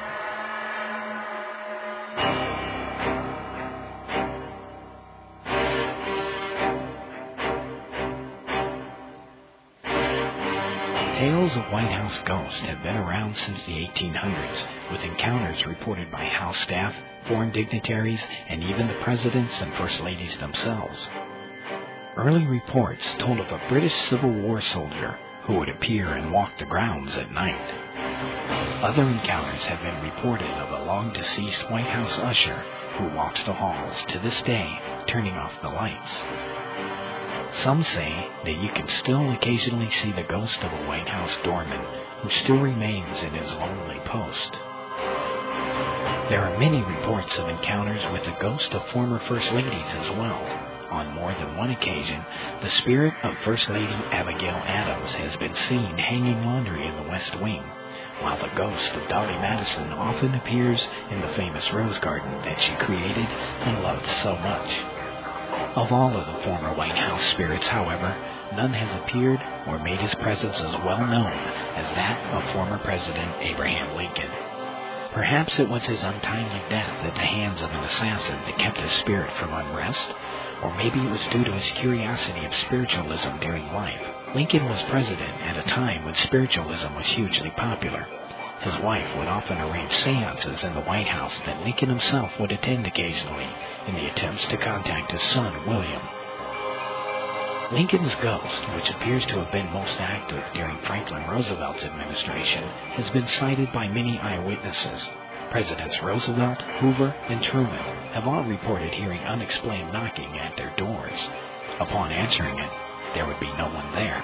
Tales of White House ghosts have been around since the 1800s, with encounters reported by House staff, foreign dignitaries, and even the presidents and first ladies themselves. Early reports told of a British Civil War soldier who would appear and walk the grounds at night. Other encounters have been reported of a long-deceased White House usher who walks the halls to this day, turning off the lights. Some say that you can still occasionally see the ghost of a White House doorman who still remains in his lonely post. There are many reports of encounters with the ghost of former First Ladies as well. On more than one occasion, the spirit of First Lady Abigail Adams has been seen hanging laundry in the West Wing, while the ghost of Dolly Madison often appears in the famous rose garden that she created and loved so much. Of all of the former White House spirits, however, none has appeared or made his presence as well known as that of former President Abraham Lincoln. Perhaps it was his untimely death at the hands of an assassin that kept his spirit from unrest, or maybe it was due to his curiosity of spiritualism during life. Lincoln was president at a time when spiritualism was hugely popular. His wife would often arrange seances in the White House that Lincoln himself would attend occasionally in the attempts to contact his son, William. Lincoln's ghost, which appears to have been most active during Franklin Roosevelt's administration, has been cited by many eyewitnesses. Presidents Roosevelt, Hoover, and Truman have all reported hearing unexplained knocking at their doors. Upon answering it, there would be no one there.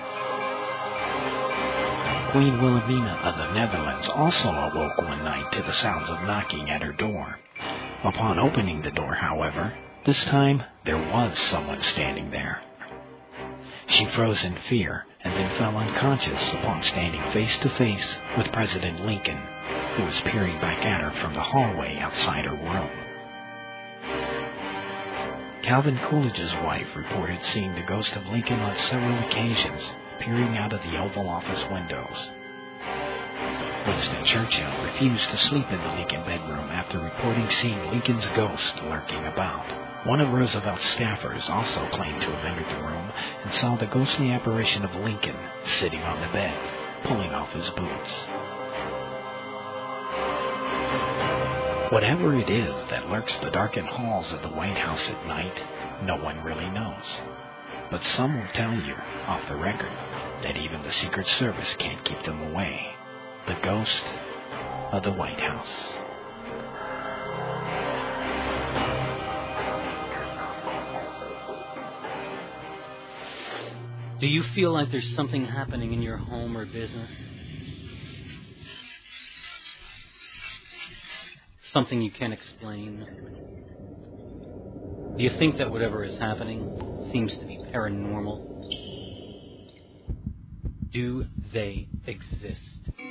Queen Wilhelmina of the Netherlands also awoke one night to the sounds of knocking at her door. Upon opening the door, however, this time there was someone standing there. She froze in fear and then fell unconscious upon standing face to face with President Lincoln, who was peering back at her from the hallway outside her room. Calvin Coolidge's wife reported seeing the ghost of Lincoln on several occasions, peering out of the Oval Office windows. Winston Churchill refused to sleep in the Lincoln bedroom after reporting seeing Lincoln's ghost lurking about. One of Roosevelt's staffers also claimed to have entered the room and saw the ghostly apparition of Lincoln sitting on the bed, pulling off his boots. Whatever it is that lurks the darkened halls of the White House at night, no one really knows. But some will tell you, off the record, that even the Secret Service can't keep them away. The ghost of the White House. Do you feel like there's something happening in your home or business? Something you can't explain? Do you think that whatever is happening seems to be paranormal? Do they exist?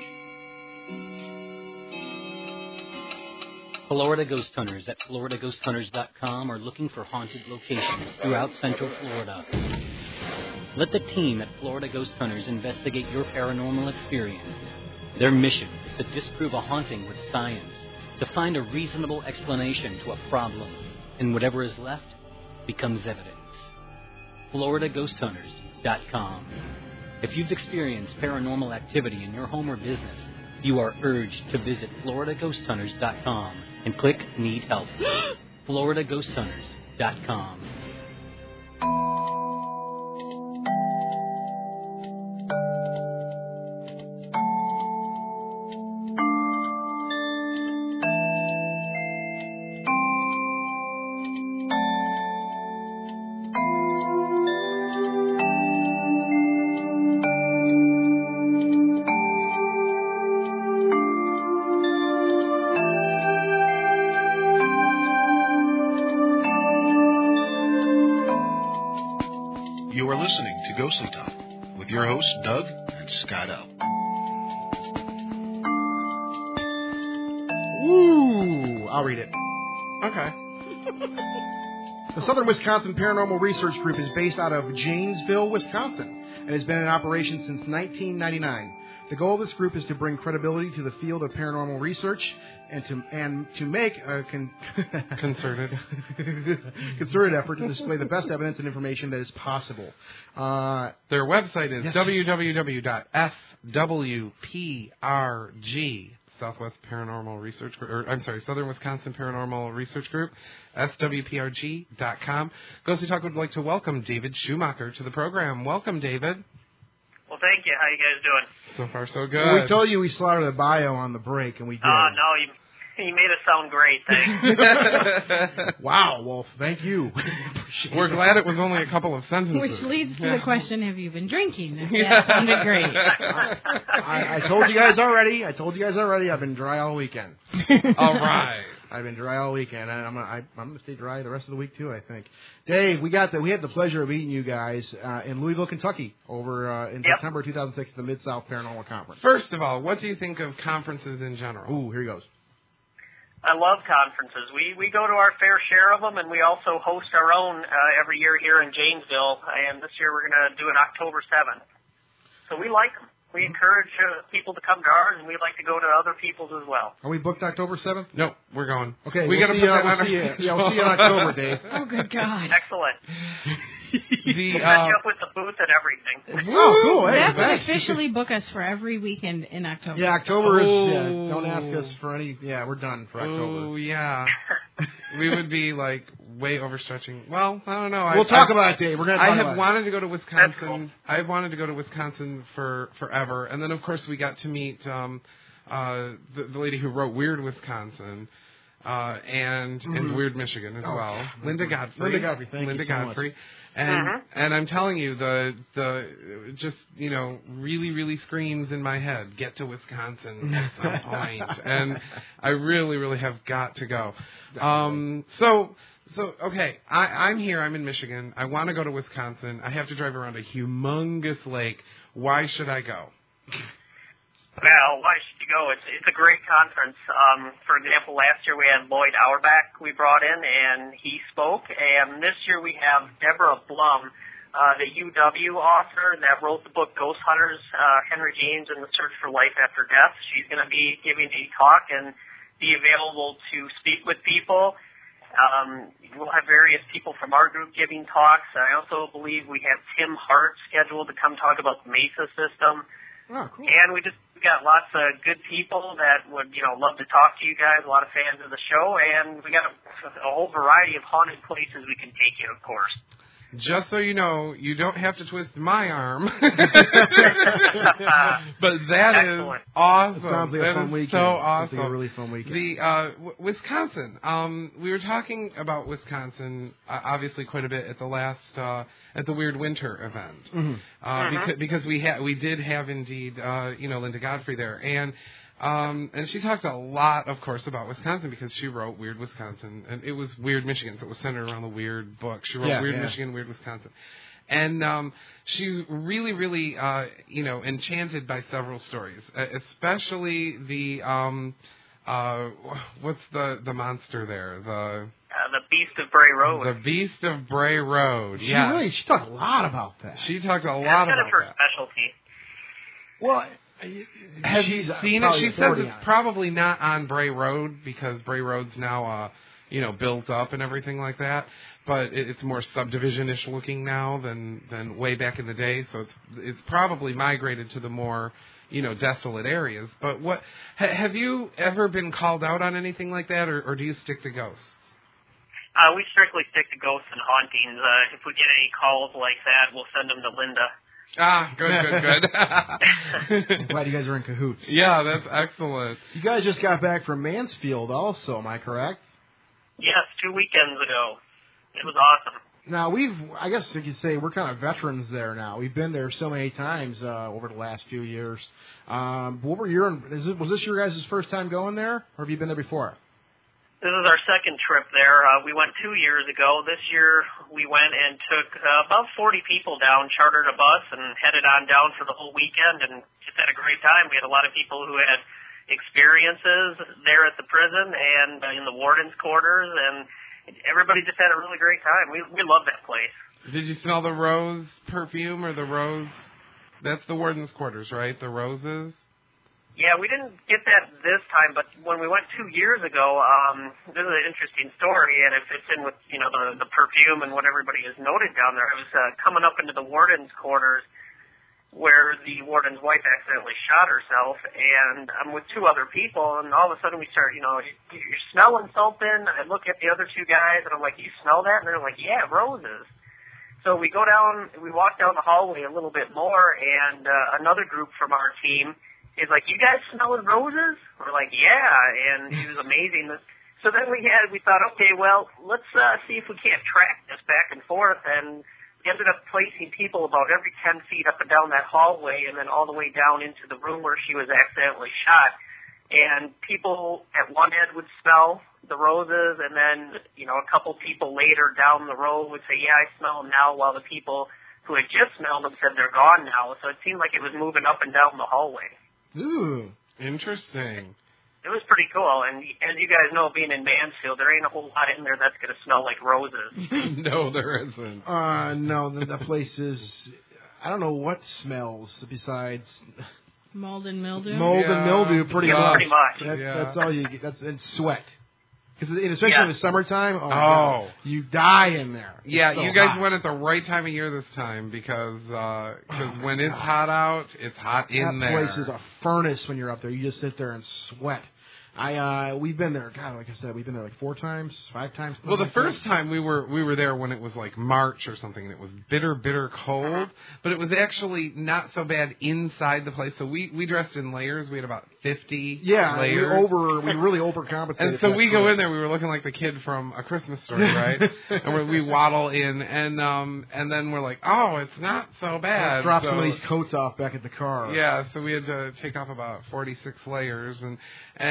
Florida Ghost Hunters at FloridaGhostHunters.com are looking for haunted locations throughout Central Florida. Let the team at Florida Ghost Hunters investigate your paranormal experience. Their mission is to disprove a haunting with science, to find a reasonable explanation to a problem, and whatever is left becomes evidence. FloridaGhostHunters.com. If you've experienced paranormal activity in your home or business, you are urged to visit FloridaGhostHunters.com and click Need Help. FloridaGhostHunters.com. Ghostly Talk with your hosts, Doug and Scott L. Ooh, I'll read it. Okay. The Southern Wisconsin Paranormal Research Group is based out of Janesville, Wisconsin, and has been in operation since 1999. The goal of this group is to bring credibility to the field of paranormal research and to make a concerted effort to display the best evidence and information that is possible. Their website is www.swprg, Southwest Paranormal Research Group, or I'm sorry, Southern Wisconsin Paranormal Research Group, swprg.com. Ghostly Talk would like to welcome David Schumacher to the program. Welcome, David. Well, thank you. How you guys doing? So far, so good. Well, we told you we slaughtered a bio on the break, and we did. Oh, no, you made us sound great. Thanks. Wow, Wolf. Thank you. We're glad it was only a couple of sentences. Which leads to the question, have you been drinking? That sounded great. I told you guys already. I've been dry all weekend. All right. I've been dry all weekend, and I'm gonna stay dry the rest of the week too, I think. Dave, we had the pleasure of meeting you guys in Louisville, Kentucky, over in September 2006 at the Mid-South Paranormal Conference. First of all, what do you think of conferences in general? Ooh, here he goes. I love conferences. We go to our fair share of them, and we also host our own every year here in Janesville. And this year we're going to do it October 7th. So we like them. We encourage people to come to ours, and we like to go to other people's as well. Are we booked October 7th? No, we're going. Okay, we'll see you we'll see you in October, Dave. Oh, good God. Excellent. We'll set you up with the booth and everything. Oh, cool. Hey, that would officially book us for every weekend in October. Yeah, October is, don't ask us for any, we're done for October. Oh, yeah. We would be, way overstretching. Well, I don't know. We'll talk about it, Dave. We're going to talk about it. I have wanted to go to Wisconsin. Cool. I've wanted to go to Wisconsin for forever. And then, of course, we got to meet the lady who wrote Weird Wisconsin. And Weird Michigan as well. Linda Godfrey. Thank you so much. And I'm telling you, the just, really, really screams in my head, get to Wisconsin at some point. And I really, really have got to go. So okay, I'm here, I'm in Michigan. I want to go to Wisconsin. I have to drive around a humongous lake. Why should I go? Well, why should you go? It's a great conference. For example, last year we had Lloyd Auerbach we brought in, and he spoke. And this year we have Deborah Blum, the UW author that wrote the book Ghost Hunters, Henry James and the Search for Life After Death. She's going to be giving a talk and be available to speak with people. We'll have various people from our group giving talks. I also believe we have Tim Hart scheduled to come talk about the Mesa system. Oh, cool. And we got lots of good people that would, love to talk to you guys, a lot of fans of the show, and we got a whole variety of haunted places we can take you, of course. Just so you know, you don't have to twist my arm. But that Excellent. Is awesome. It sounds like a fun weekend. So awesome. Sounds like a really fun weekend. The Wisconsin. We were talking about Wisconsin, obviously quite a bit at the last at the Weird Winter event, because we did have indeed Linda Godfrey there, and she talked a lot, of course, about Wisconsin because she wrote Weird Wisconsin, and it was Weird Michigan, so it was centered around the Weird book. She wrote Weird Michigan, Weird Wisconsin. And she's really, really, enchanted by several stories, especially the, what's the monster there? The Beast of Bray Road. The Beast of Bray Road, yeah. She talked a lot about that. She talked a lot That's about kind of her that. specialty. Well, have you seen it? She says it's probably not on Bray Road because Bray Road's now, built up and everything like that. But it's more subdivision-ish looking now than way back in the day. So it's probably migrated to the more, desolate areas. But have you ever been called out on anything like that, or do you stick to ghosts? We strictly stick to ghosts and hauntings. If we get any calls like that, we'll send them to Linda. Ah, good. I'm glad you guys are in cahoots. Yeah, that's excellent. You guys just got back from Mansfield also, am I correct? Yes, 2 weekends ago. It was awesome. Now, I guess you could say we're kind of veterans there now. We've been there so many times over the last few years. Was this your guys' first time going there, or have you been there before? This is our second trip there. We went 2 years ago. This year we went and took about 40 people down, chartered a bus, and headed on down for the whole weekend and just had a great time. We had a lot of people who had experiences there at the prison and in the warden's quarters, and everybody just had a really great time. We love that place. Did you smell the rose perfume or the rose? That's the warden's quarters, right? The roses? Yeah, we didn't get that this time, but when we went 2 years ago, this is an interesting story, and it fits in with, the perfume and what everybody has noted down there. I was coming up into the warden's quarters where the warden's wife accidentally shot herself, and I'm with two other people, and all of a sudden we start, you're smelling something. I look at the other two guys, and I'm like, you smell that? And they're like, yeah, roses. So we walk down the hallway a little bit more, and another group from our team is like, you guys smelling roses? We're like, yeah, and he was amazing. So then we thought, okay, well, let's see if we can't track this back and forth, and we ended up placing people about every 10 feet up and down that hallway and then all the way down into the room where she was accidentally shot. And people at one end would smell the roses, and then, a couple people later down the road would say, yeah, I smell them now, while the people who had just smelled them said they're gone now. So it seemed like it was moving up and down the hallway. Ooh, interesting. It was pretty cool, and as you guys know, being in Mansfield, there ain't a whole lot in there that's going to smell like roses. No, there isn't. No, the place is, I don't know what smells besides mold and mildew. Mold and mildew, pretty much. Pretty much. That's all you get. And sweat. Because especially in the summertime, God, you die in there. Yeah, so you guys hot. went at the right time of year this time because when it's hot out, it's hot in there. That place is a furnace when you're up there. You just sit there and sweat. We've been there. God, like I said, we've been there like 4 times, 5 times. Well, the first time we were there when it was like March or something, and it was bitter cold. But it was actually not so bad inside the place. So we dressed in layers. We had about 50 layers. We really overcompensated. And so we go in there. We were looking like the kid from A Christmas Story, right? And we waddle in, and then we're like, oh, it's not so bad. Let's drop some of these coats off back at the car. Yeah, so we had to take off about 46 layers, and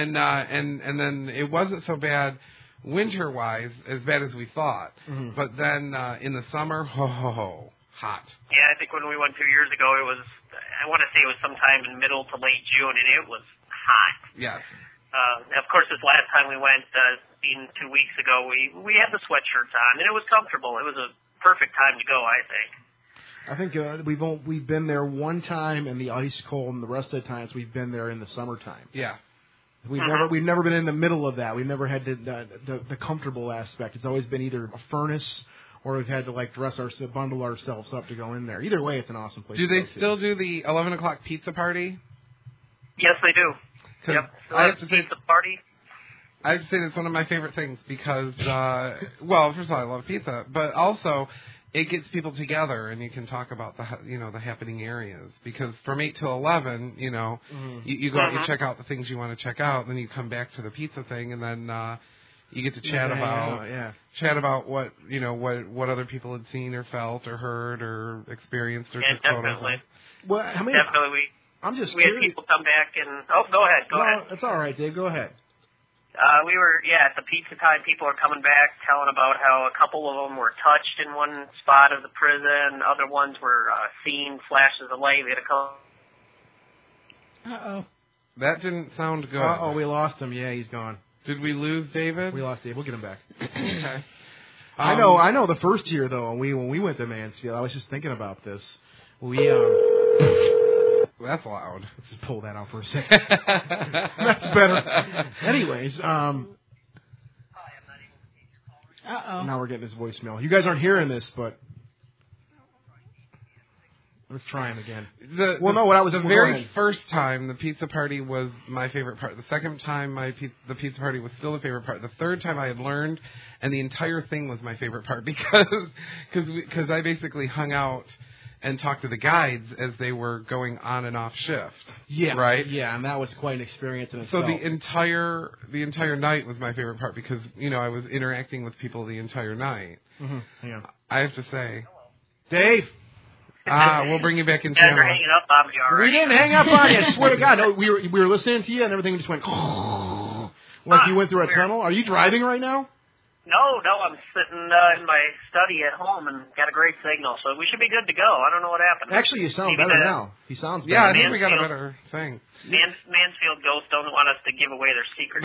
then it wasn't so bad winter-wise, as bad as we thought. Mm-hmm. But then in the summer, hot. Yeah, I think when we went 2 years ago, I want to say it was sometime in middle to late June, and it was hot. Yes. Of course, this last time we went, being 2 weeks ago, we had the sweatshirts on, and it was comfortable. It was a perfect time to go, I think. I think we've been there one time in the ice cold, and the rest of the times we've been there in the summertime. Yeah. We've never been in the middle of that. We've never had the comfortable aspect. It's always been either a furnace or we've had to bundle ourselves up to go in there. Either way, it's an awesome place. Do they still do the 11 o'clock pizza party? Yes, they do. Yep. So I have to say, pizza party. I have to say that's one of my favorite things because, well, first of all, I love pizza, but also it gets people together, and you can talk about the happening areas. Because from 8 to 11, you go out, you check out the things you want to check out, then you come back to the pizza thing, and then you get to chat about what other people had seen or felt or heard or experienced or took photos of. Well, definitely. I'm just we had people come back and go ahead. That's all right, Dave. Go ahead. We were, at the pizza time, people were coming back telling about how a couple of them were touched in one spot of the prison. Other ones were seeing flashes of light. We had a couple. Uh-oh. That didn't sound good. Uh-oh, we lost him. Yeah, he's gone. Did we lose David? We lost David. We'll get him back. Okay. I know the first year, though, when we went to Mansfield, I was just thinking about this. That's loud. Let's just pull that out for a second. That's better. Anyways, Uh-oh. now we're getting his voicemail. You guys aren't hearing this, but let's try him again. The very first time the pizza party was my favorite part. The second time the pizza party was still the favorite part. The third time I had learned, and the entire thing was my favorite part because I basically hung out and talked to the guides as they were going on and off shift. Yeah. Right? Yeah, and that was quite an experience in itself. So the entire night was my favorite part because, I was interacting with people the entire night. Mm-hmm. Yeah. I have to say. Dave! We'll bring you back in You guys channel. are hanging up on me already. We didn't hang up on you, I swear to God. No, we were listening to you and everything just went like you went through a tunnel. Are you driving right now? No, I'm sitting in my study at home and got a great signal, so we should be good to go. I don't know what happened. Actually, you sound better now. He sounds better. Yeah, I think we got a better thing. Mansfield Ghost doesn't want us to give away their secrets.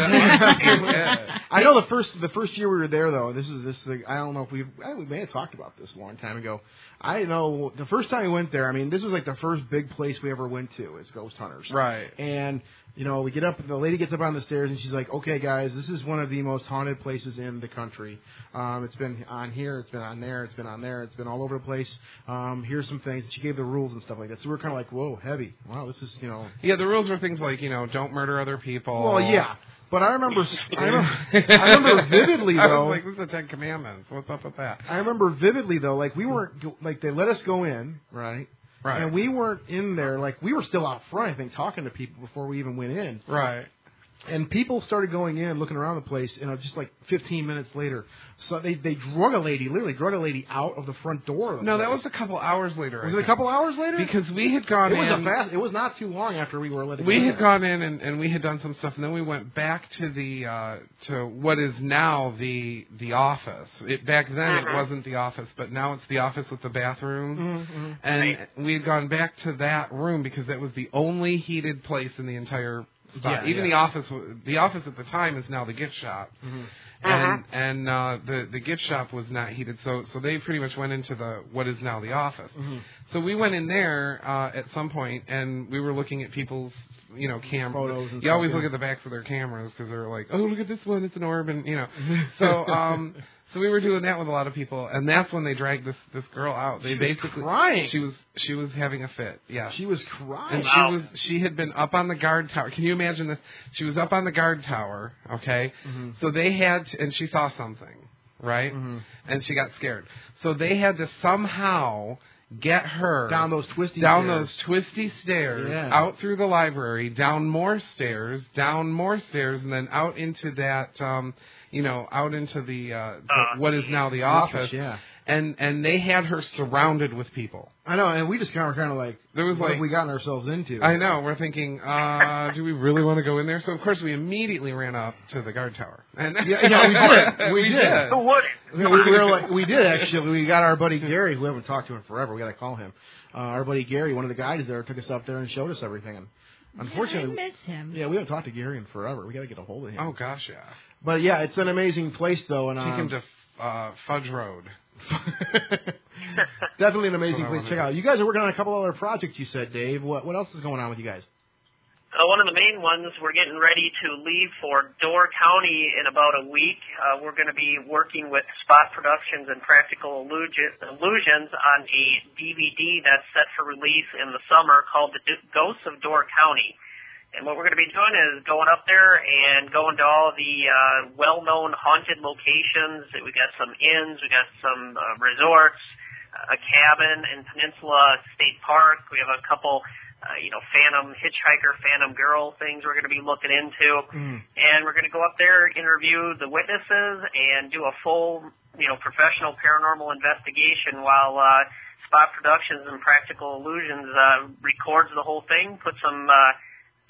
I know the first year we were there, though. This is I don't know if we may have talked about this a long time ago. I know the first time we went there. I mean, this was like the first big place we ever went to as ghost hunters. Right. And we get up. The lady gets up on the stairs and she's like, "Okay, guys, this is one of the most haunted places in the country. It's been on here, it's been on there, it's been on there, it's been all over the place. Here's some things." And she gave the rules and stuff like that. So we're kind of like, "Whoa, heavy! Wow, this is Yeah, the rules were things like don't murder other people. Well, yeah. But I remember vividly, though. I was like, this is the Ten Commandments. What's up with that? I remember vividly, though, like we weren't, like they let us go in, right? Right. And we weren't in there, like we were still out front, I think, talking to people before we even went in. Right. And people started going in, looking around the place, and just like 15 minutes later, so they literally drug a lady out of the front door of the place. That was a couple hours later. Was it a couple hours later? Because we had gone in. It was not too long after we were let go. We had gone in and we had done some stuff, and then we went back to the to what is now the office. Back then it wasn't the office, but now it's the office with the bathrooms. Mm-hmm. And we had gone back to that room because that was the only heated place in the entire spot. Even the office at the time is now the gift shop. Mm-hmm. And the gift shop was not heated, so they pretty much went into what is now the office. Mm-hmm. So we went in there at some point, and we were looking at people's cameras. Photos and you always stuff, look at the backs of their cameras because they're like, oh, look at this one, it's an orb, and so so we were doing that with a lot of people, and that's when they dragged this girl out. They basically crying. She was having a fit. Yeah, she was crying. And she had been up on the guard tower. Can you imagine this? She was up on the guard tower. Okay, so they had to, and she saw something, right? And she got scared. So they had to somehow get her down those twisty stairs, out through the library, down more stairs, and then out into that, out into the what is now the office. Yeah. And they had her surrounded with people. I know, and we just kind of like, there was what like, have we gotten ourselves into? I know. We're thinking, do we really want to go in there? So of course we immediately ran up to the guard tower. And we did. We did. Who wouldn't? We did actually. We got our buddy Gary, who we haven't talked to in forever. We got to call him. Our buddy Gary, one of the guys there, took us up there and showed us everything. And unfortunately, I miss him. Yeah, we haven't talked to Gary in forever. We got to get a hold of him. Oh gosh, yeah. But yeah, it's an amazing place though. And take him to Fudge Road. Definitely an amazing place to check out. You guys are working on a couple other projects, you said, Dave. What else is going on with you guys? One of the main ones, we're getting ready to leave for Door County in about a week. We're going to be working with Spot Productions and Practical Illusions on a DVD that's set for release in the summer called The Ghosts of Door County. And what we're going to be doing is going up there and going to all the well-known haunted locations. We got some inns, we got some resorts, a cabin in Peninsula State Park. We have a couple, Phantom Hitchhiker, Phantom Girl things we're going to be looking into. And we're going to go up there, interview the witnesses, and do a full, professional paranormal investigation while Spot Productions and Practical Illusions records the whole thing, put some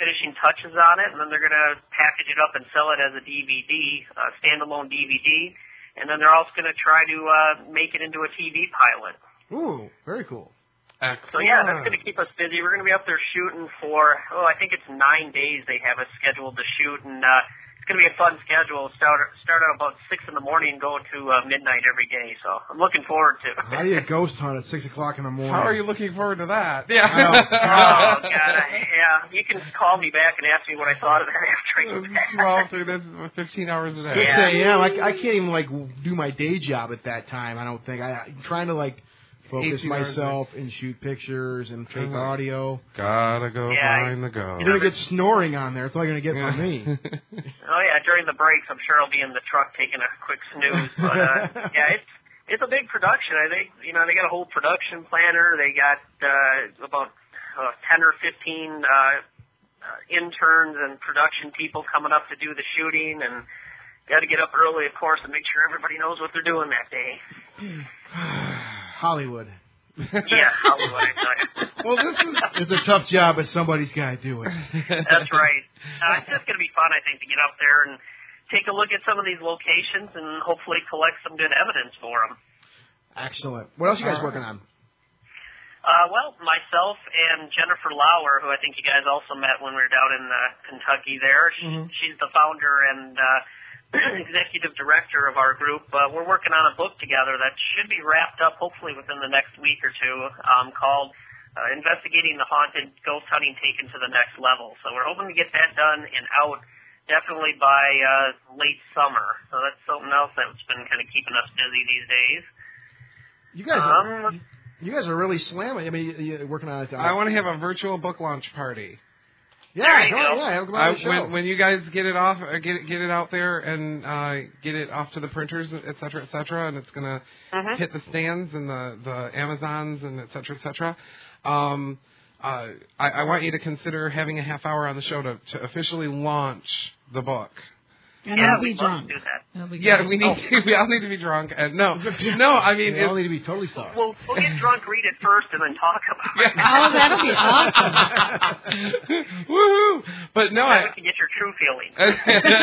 finishing touches on it, and then they're going to package it up and sell it as a DVD, standalone DVD, and then they're also going to try to make it into a TV pilot. Ooh, very cool. Excellent. So yeah, that's going to keep us busy. We're going to be up there shooting for, I think it's 9 days they have us scheduled to shoot, and it's going to be a fun schedule. Start at about 6 in the morning and go to midnight every day. So I'm looking forward to it. How do you ghost hunt at 6 o'clock in the morning? How are you looking forward to that? Yeah. Oh, God. Yeah. You can call me back and ask me what I thought of that after I get back. Well, through this 15 hours a day. 6 a.m. I can't even, do my day job at that time, I don't think. I'm trying to, focus myself and shoot pictures and take audio. Gotta go find the ghost. You're going to get snoring on there. That's all you're going to get from me. Oh, yeah. During the breaks, I'm sure I'll be in the truck taking a quick snooze. But, it's a big production. I think, they got a whole production planner. They got about 10 or 15 interns and production people coming up to do the shooting, and got to get up early, of course, and make sure everybody knows what they're doing that day. Hollywood. Yeah, Hollywood, I tell you. Well, it's a tough job, but somebody's got to do it. That's right. It's just going to be fun, I think, to get up there and take a look at some of these locations and hopefully collect some good evidence for them. Excellent. What else are you guys working on? Well, myself and Jennifer Lauer, who I think you guys also met when we were down in Kentucky there. She's the founder and executive director of our group. We're working on a book together that should be wrapped up hopefully within the next week or two, called Investigating the Haunted Ghost Hunting Taken to the Next Level. So we're hoping to get that done and out definitely by late summer. So that's something else that's been kind of keeping us busy these days. You guys are really slamming. I mean, you're working on it. I want to have a virtual book launch party. When you guys get it off, get it out there and get it off to the printers, et cetera, and it's gonna hit the stands and the Amazons and et cetera. I want you to consider having a half hour on the show to officially launch the book. And I'll be drunk. We all need to be drunk. And no, I mean, we all need to be totally sober. We'll get drunk, read it first, and then talk about it. Oh, that'll be awesome. Woohoo! But no, I can get your true feelings.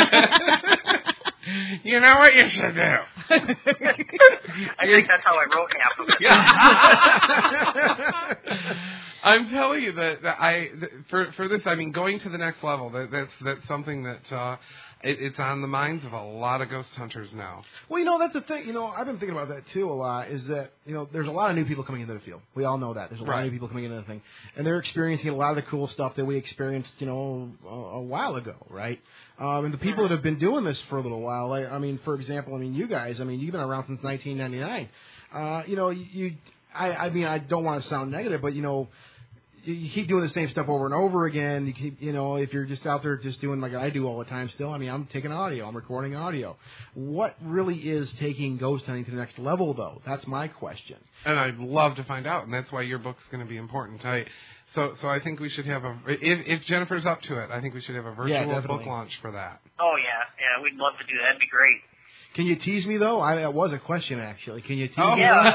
You know what you should do? I think that's how I wrote half of it. I'm telling you that for this, I mean, going to the next level. That's something that it's on the minds of a lot of ghost hunters now. Well, that's the thing. I've been thinking about that too a lot. Is that there's a lot of new people coming into the field. We all know that there's a lot of new people coming into the thing, and they're experiencing a lot of the cool stuff that we experienced, a while ago, right? And the people that have been doing this for a little while, for example, you guys, you've been around since 1999. I don't want to sound negative, but you keep doing the same stuff over and over again. You keep, if you're just out there just doing like I do all the time still, I'm taking audio, I'm recording audio. What really is taking ghost hunting to the next level, though? That's my question. And I'd love to find out, and that's why your book's going to be important. So I think we should have if Jennifer's up to it, I think we should have a virtual book launch for that. Oh, yeah, we'd love to do that. That'd be great. Can you tease me, though? That was a question, actually. Can you tease me? Yeah.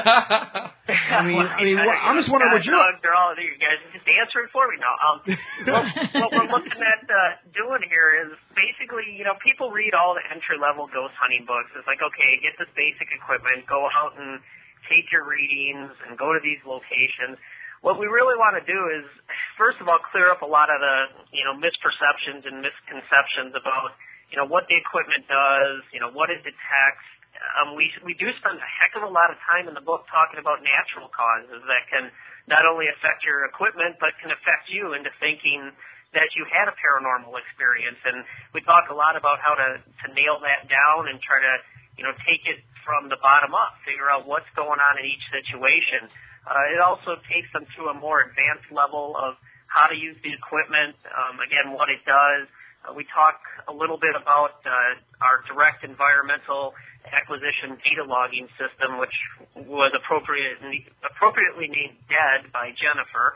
I'm just wondering what you're... They're all you guys just answer it for me now. What we're looking at doing here is basically, people read all the entry-level ghost hunting books. It's like, okay, get this basic equipment, go out and take your readings, and go to these locations. What we really want to do is, first of all, clear up a lot of the, misperceptions and misconceptions about what the equipment does, what it detects. We do spend a heck of a lot of time in the book talking about natural causes that can not only affect your equipment, but can affect you into thinking that you had a paranormal experience. And we talk a lot about how to nail that down and try to, take it from the bottom up, figure out what's going on in each situation. It also takes them to a more advanced level of how to use the equipment, again, what it does. We talk a little bit about our direct environmental acquisition data logging system, which was appropriately named DEAD by Jennifer.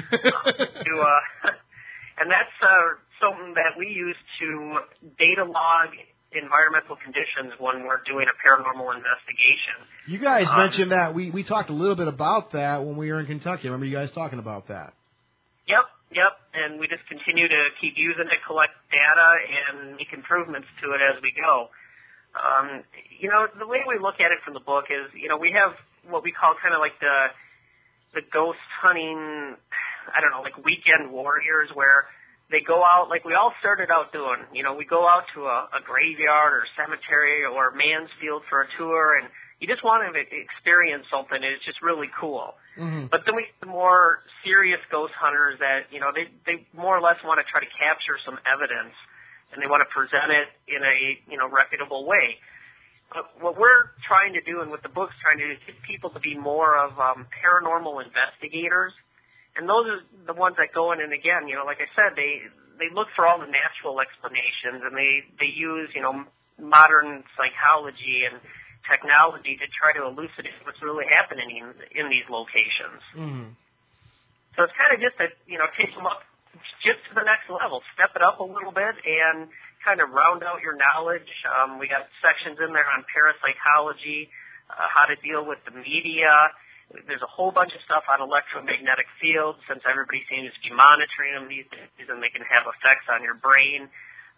And that's something that we use to data log environmental conditions when we're doing a paranormal investigation. You guys mentioned that. We talked a little bit about that when we were in Kentucky. Remember you guys talking about that? Yep. Yep, and we just continue to keep using it, collect data, and make improvements to it as we go. The way we look at it from the book is, we have what we call kind of like the ghost hunting, like weekend warriors, where they go out like we all started out doing. We go out to a graveyard or cemetery or Mansfield for a tour, and you just want to experience something, and it's just really cool. Mm-hmm. But then we have the more serious ghost hunters that, they more or less want to try to capture some evidence, and they want to present it in a, reputable way. But what we're trying to do, and what the book's trying to do, is get people to be more of paranormal investigators. And those are the ones that go in, and again, like I said, they look for all the natural explanations, and they use, modern psychology and technology to try to elucidate what's really happening in these locations. Mm-hmm. So it's kind of just to, take them up just to the next level, step it up a little bit, and kind of round out your knowledge. We got sections in there on parapsychology, how to deal with the media. There's a whole bunch of stuff on electromagnetic fields, since everybody seems to be monitoring them these days, and they can have effects on your brain.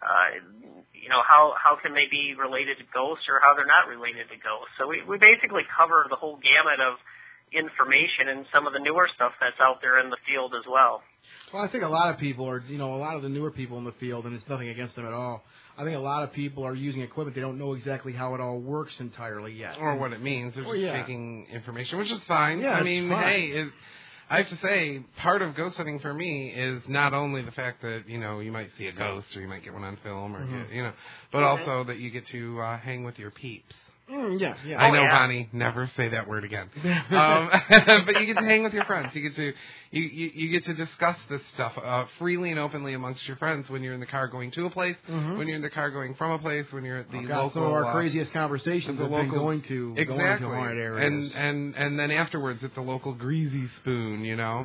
How can they be related to ghosts, or how they're not related to ghosts? So we basically cover the whole gamut of information and some of the newer stuff that's out there in the field as well. Well, I think a lot of people are, a lot of the newer people in the field, and it's nothing against them at all. I think a lot of people are using equipment. They don't know exactly how it all works entirely yet. Or what it means. They're just taking information, which is fine. Yeah, hey, I have to say, part of ghost hunting for me is not only the fact that, you might see a ghost, or you might get one on film, or, but also that you get to hang with your peeps. Yeah. I know, Bonnie, never say that word again. But you get to hang with your friends. You get to you get to discuss this stuff freely and openly amongst your friends when you're in the car going to a place, when you're in the car going from a place, when you're at the local. Some of our craziest conversations have been going to haunted areas. And then afterwards at the local greasy spoon,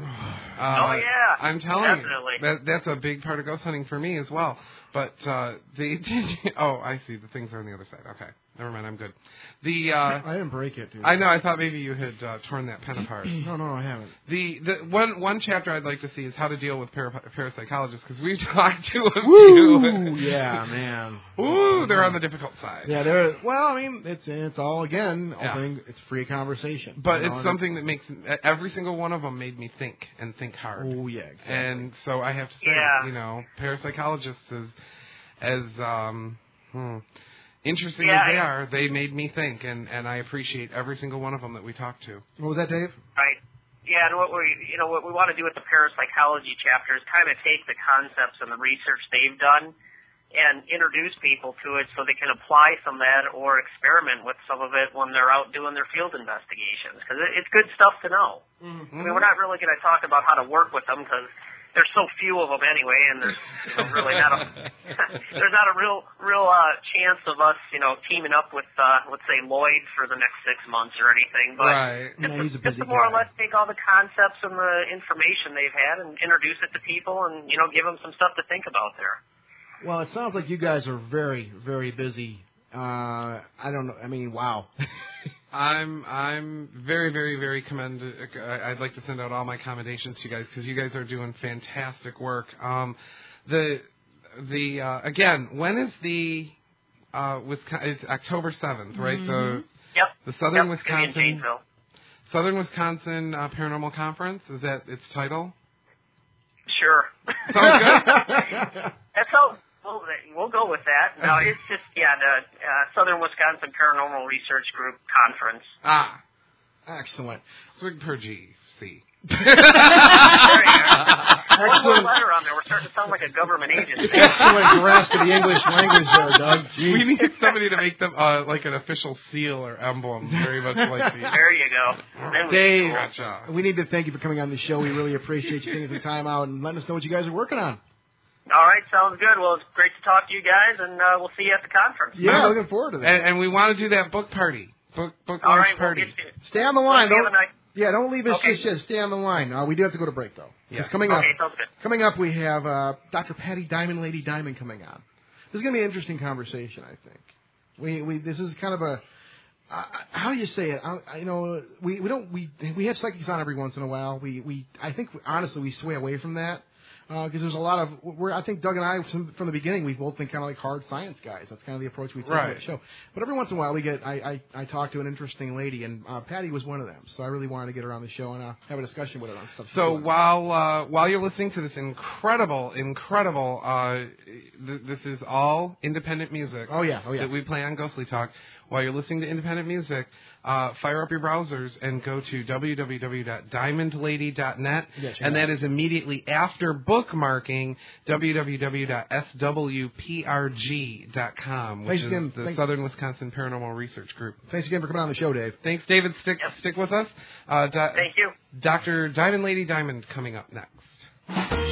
I'm telling definitely. you, that's a big part of ghost hunting for me as well. But I see. The things are on the other side. Okay. Never mind, I'm good. I didn't break it, dude. I know. I thought maybe you had torn that pen apart. No, I haven't. The one chapter I'd like to see is how to deal with parapsychologists, because we've talked to a few. Yeah, man. Ooh, they're on the difficult side. Yeah, they're. Well, I mean, it's all again. It's free conversation. But it's something that makes every single one of them made me think and think hard. Oh yeah, exactly. And so I have to say, parapsychologists as interesting as they are, they made me think, and I appreciate every single one of them that we talked to. What was that, Dave? Right. Yeah, and what we want to do with the parapsychology chapter is kind of take the concepts and the research they've done and introduce people to it so they can apply some of that or experiment with some of it when they're out doing their field investigations, because it's good stuff to know. Mm-hmm. I mean, we're not really going to talk about how to work with them, because there's so few of them anyway, and there's really not there's not a real chance of us, teaming up with, let's say, Lloyd for the next 6 months or anything. But he's a busy just to more or guy. less take all the concepts and the information they've had and introduce it to people, and give them some stuff to think about there. Well, it sounds like you guys are very, very busy. I don't know. I mean, wow. I'm very, very, very commended. I'd like to send out all my commendations to you guys, because you guys are doing fantastic work. Again, when is the it's October 7th, right? Mm-hmm. The Southern It's gonna be in Janesville. Southern Wisconsin Paranormal Conference. Is that its title? Sure. Sounds good. That's how. We'll go with that. No, it's just, the Southern Wisconsin Paranormal Research Group Conference. Excellent. Swig per GC. Excellent. One letter on there. We're starting to sound like a government agency. Excellent grasp of the English language there, Doug. Jeez. We need somebody to make them like an official seal or emblem, very much like the... There you go. Dave, we need to thank you for coming on the show. We really appreciate you taking some time out and letting us know what you guys are working on. All right, sounds good. Well, it's great to talk to you guys, and we'll see you at the conference. Yeah, looking forward to that. And we want to do that book party. Book All right, party. We'll get Stay on the line. Don't don't leave us Okay. just yet. Stay on the line. We do have to go to break, though. Yeah. Coming Okay, sounds good. Coming up, we have Dr. Patty Diamond, Lady Diamond, coming on. This is going to be an interesting conversation, I think. This is kind of a how do you say it? We have psychics on every once in a while. I think honestly we sway away from that. because there's a lot of I think Doug and I from the beginning we've both been kind of like hard science guys. That's kind of the approach we take to the show. But every once in a while I talk to an interesting lady, and Patty was one of them. So I really wanted to get her on the show and have a discussion with her on stuff. So while you're listening to this incredible, this is all independent music. Oh yeah. That we play on Ghostly Talk. While you're listening to independent music, fire up your browsers and go to www.diamondlady.net, and that is immediately after bookmarking www.swprg.com, which is the Southern Wisconsin Paranormal Research Group. Thanks again for coming on the show, Dave. Thanks, David. Stick with us. Thank you. Dr. Diamond Lady Diamond coming up next.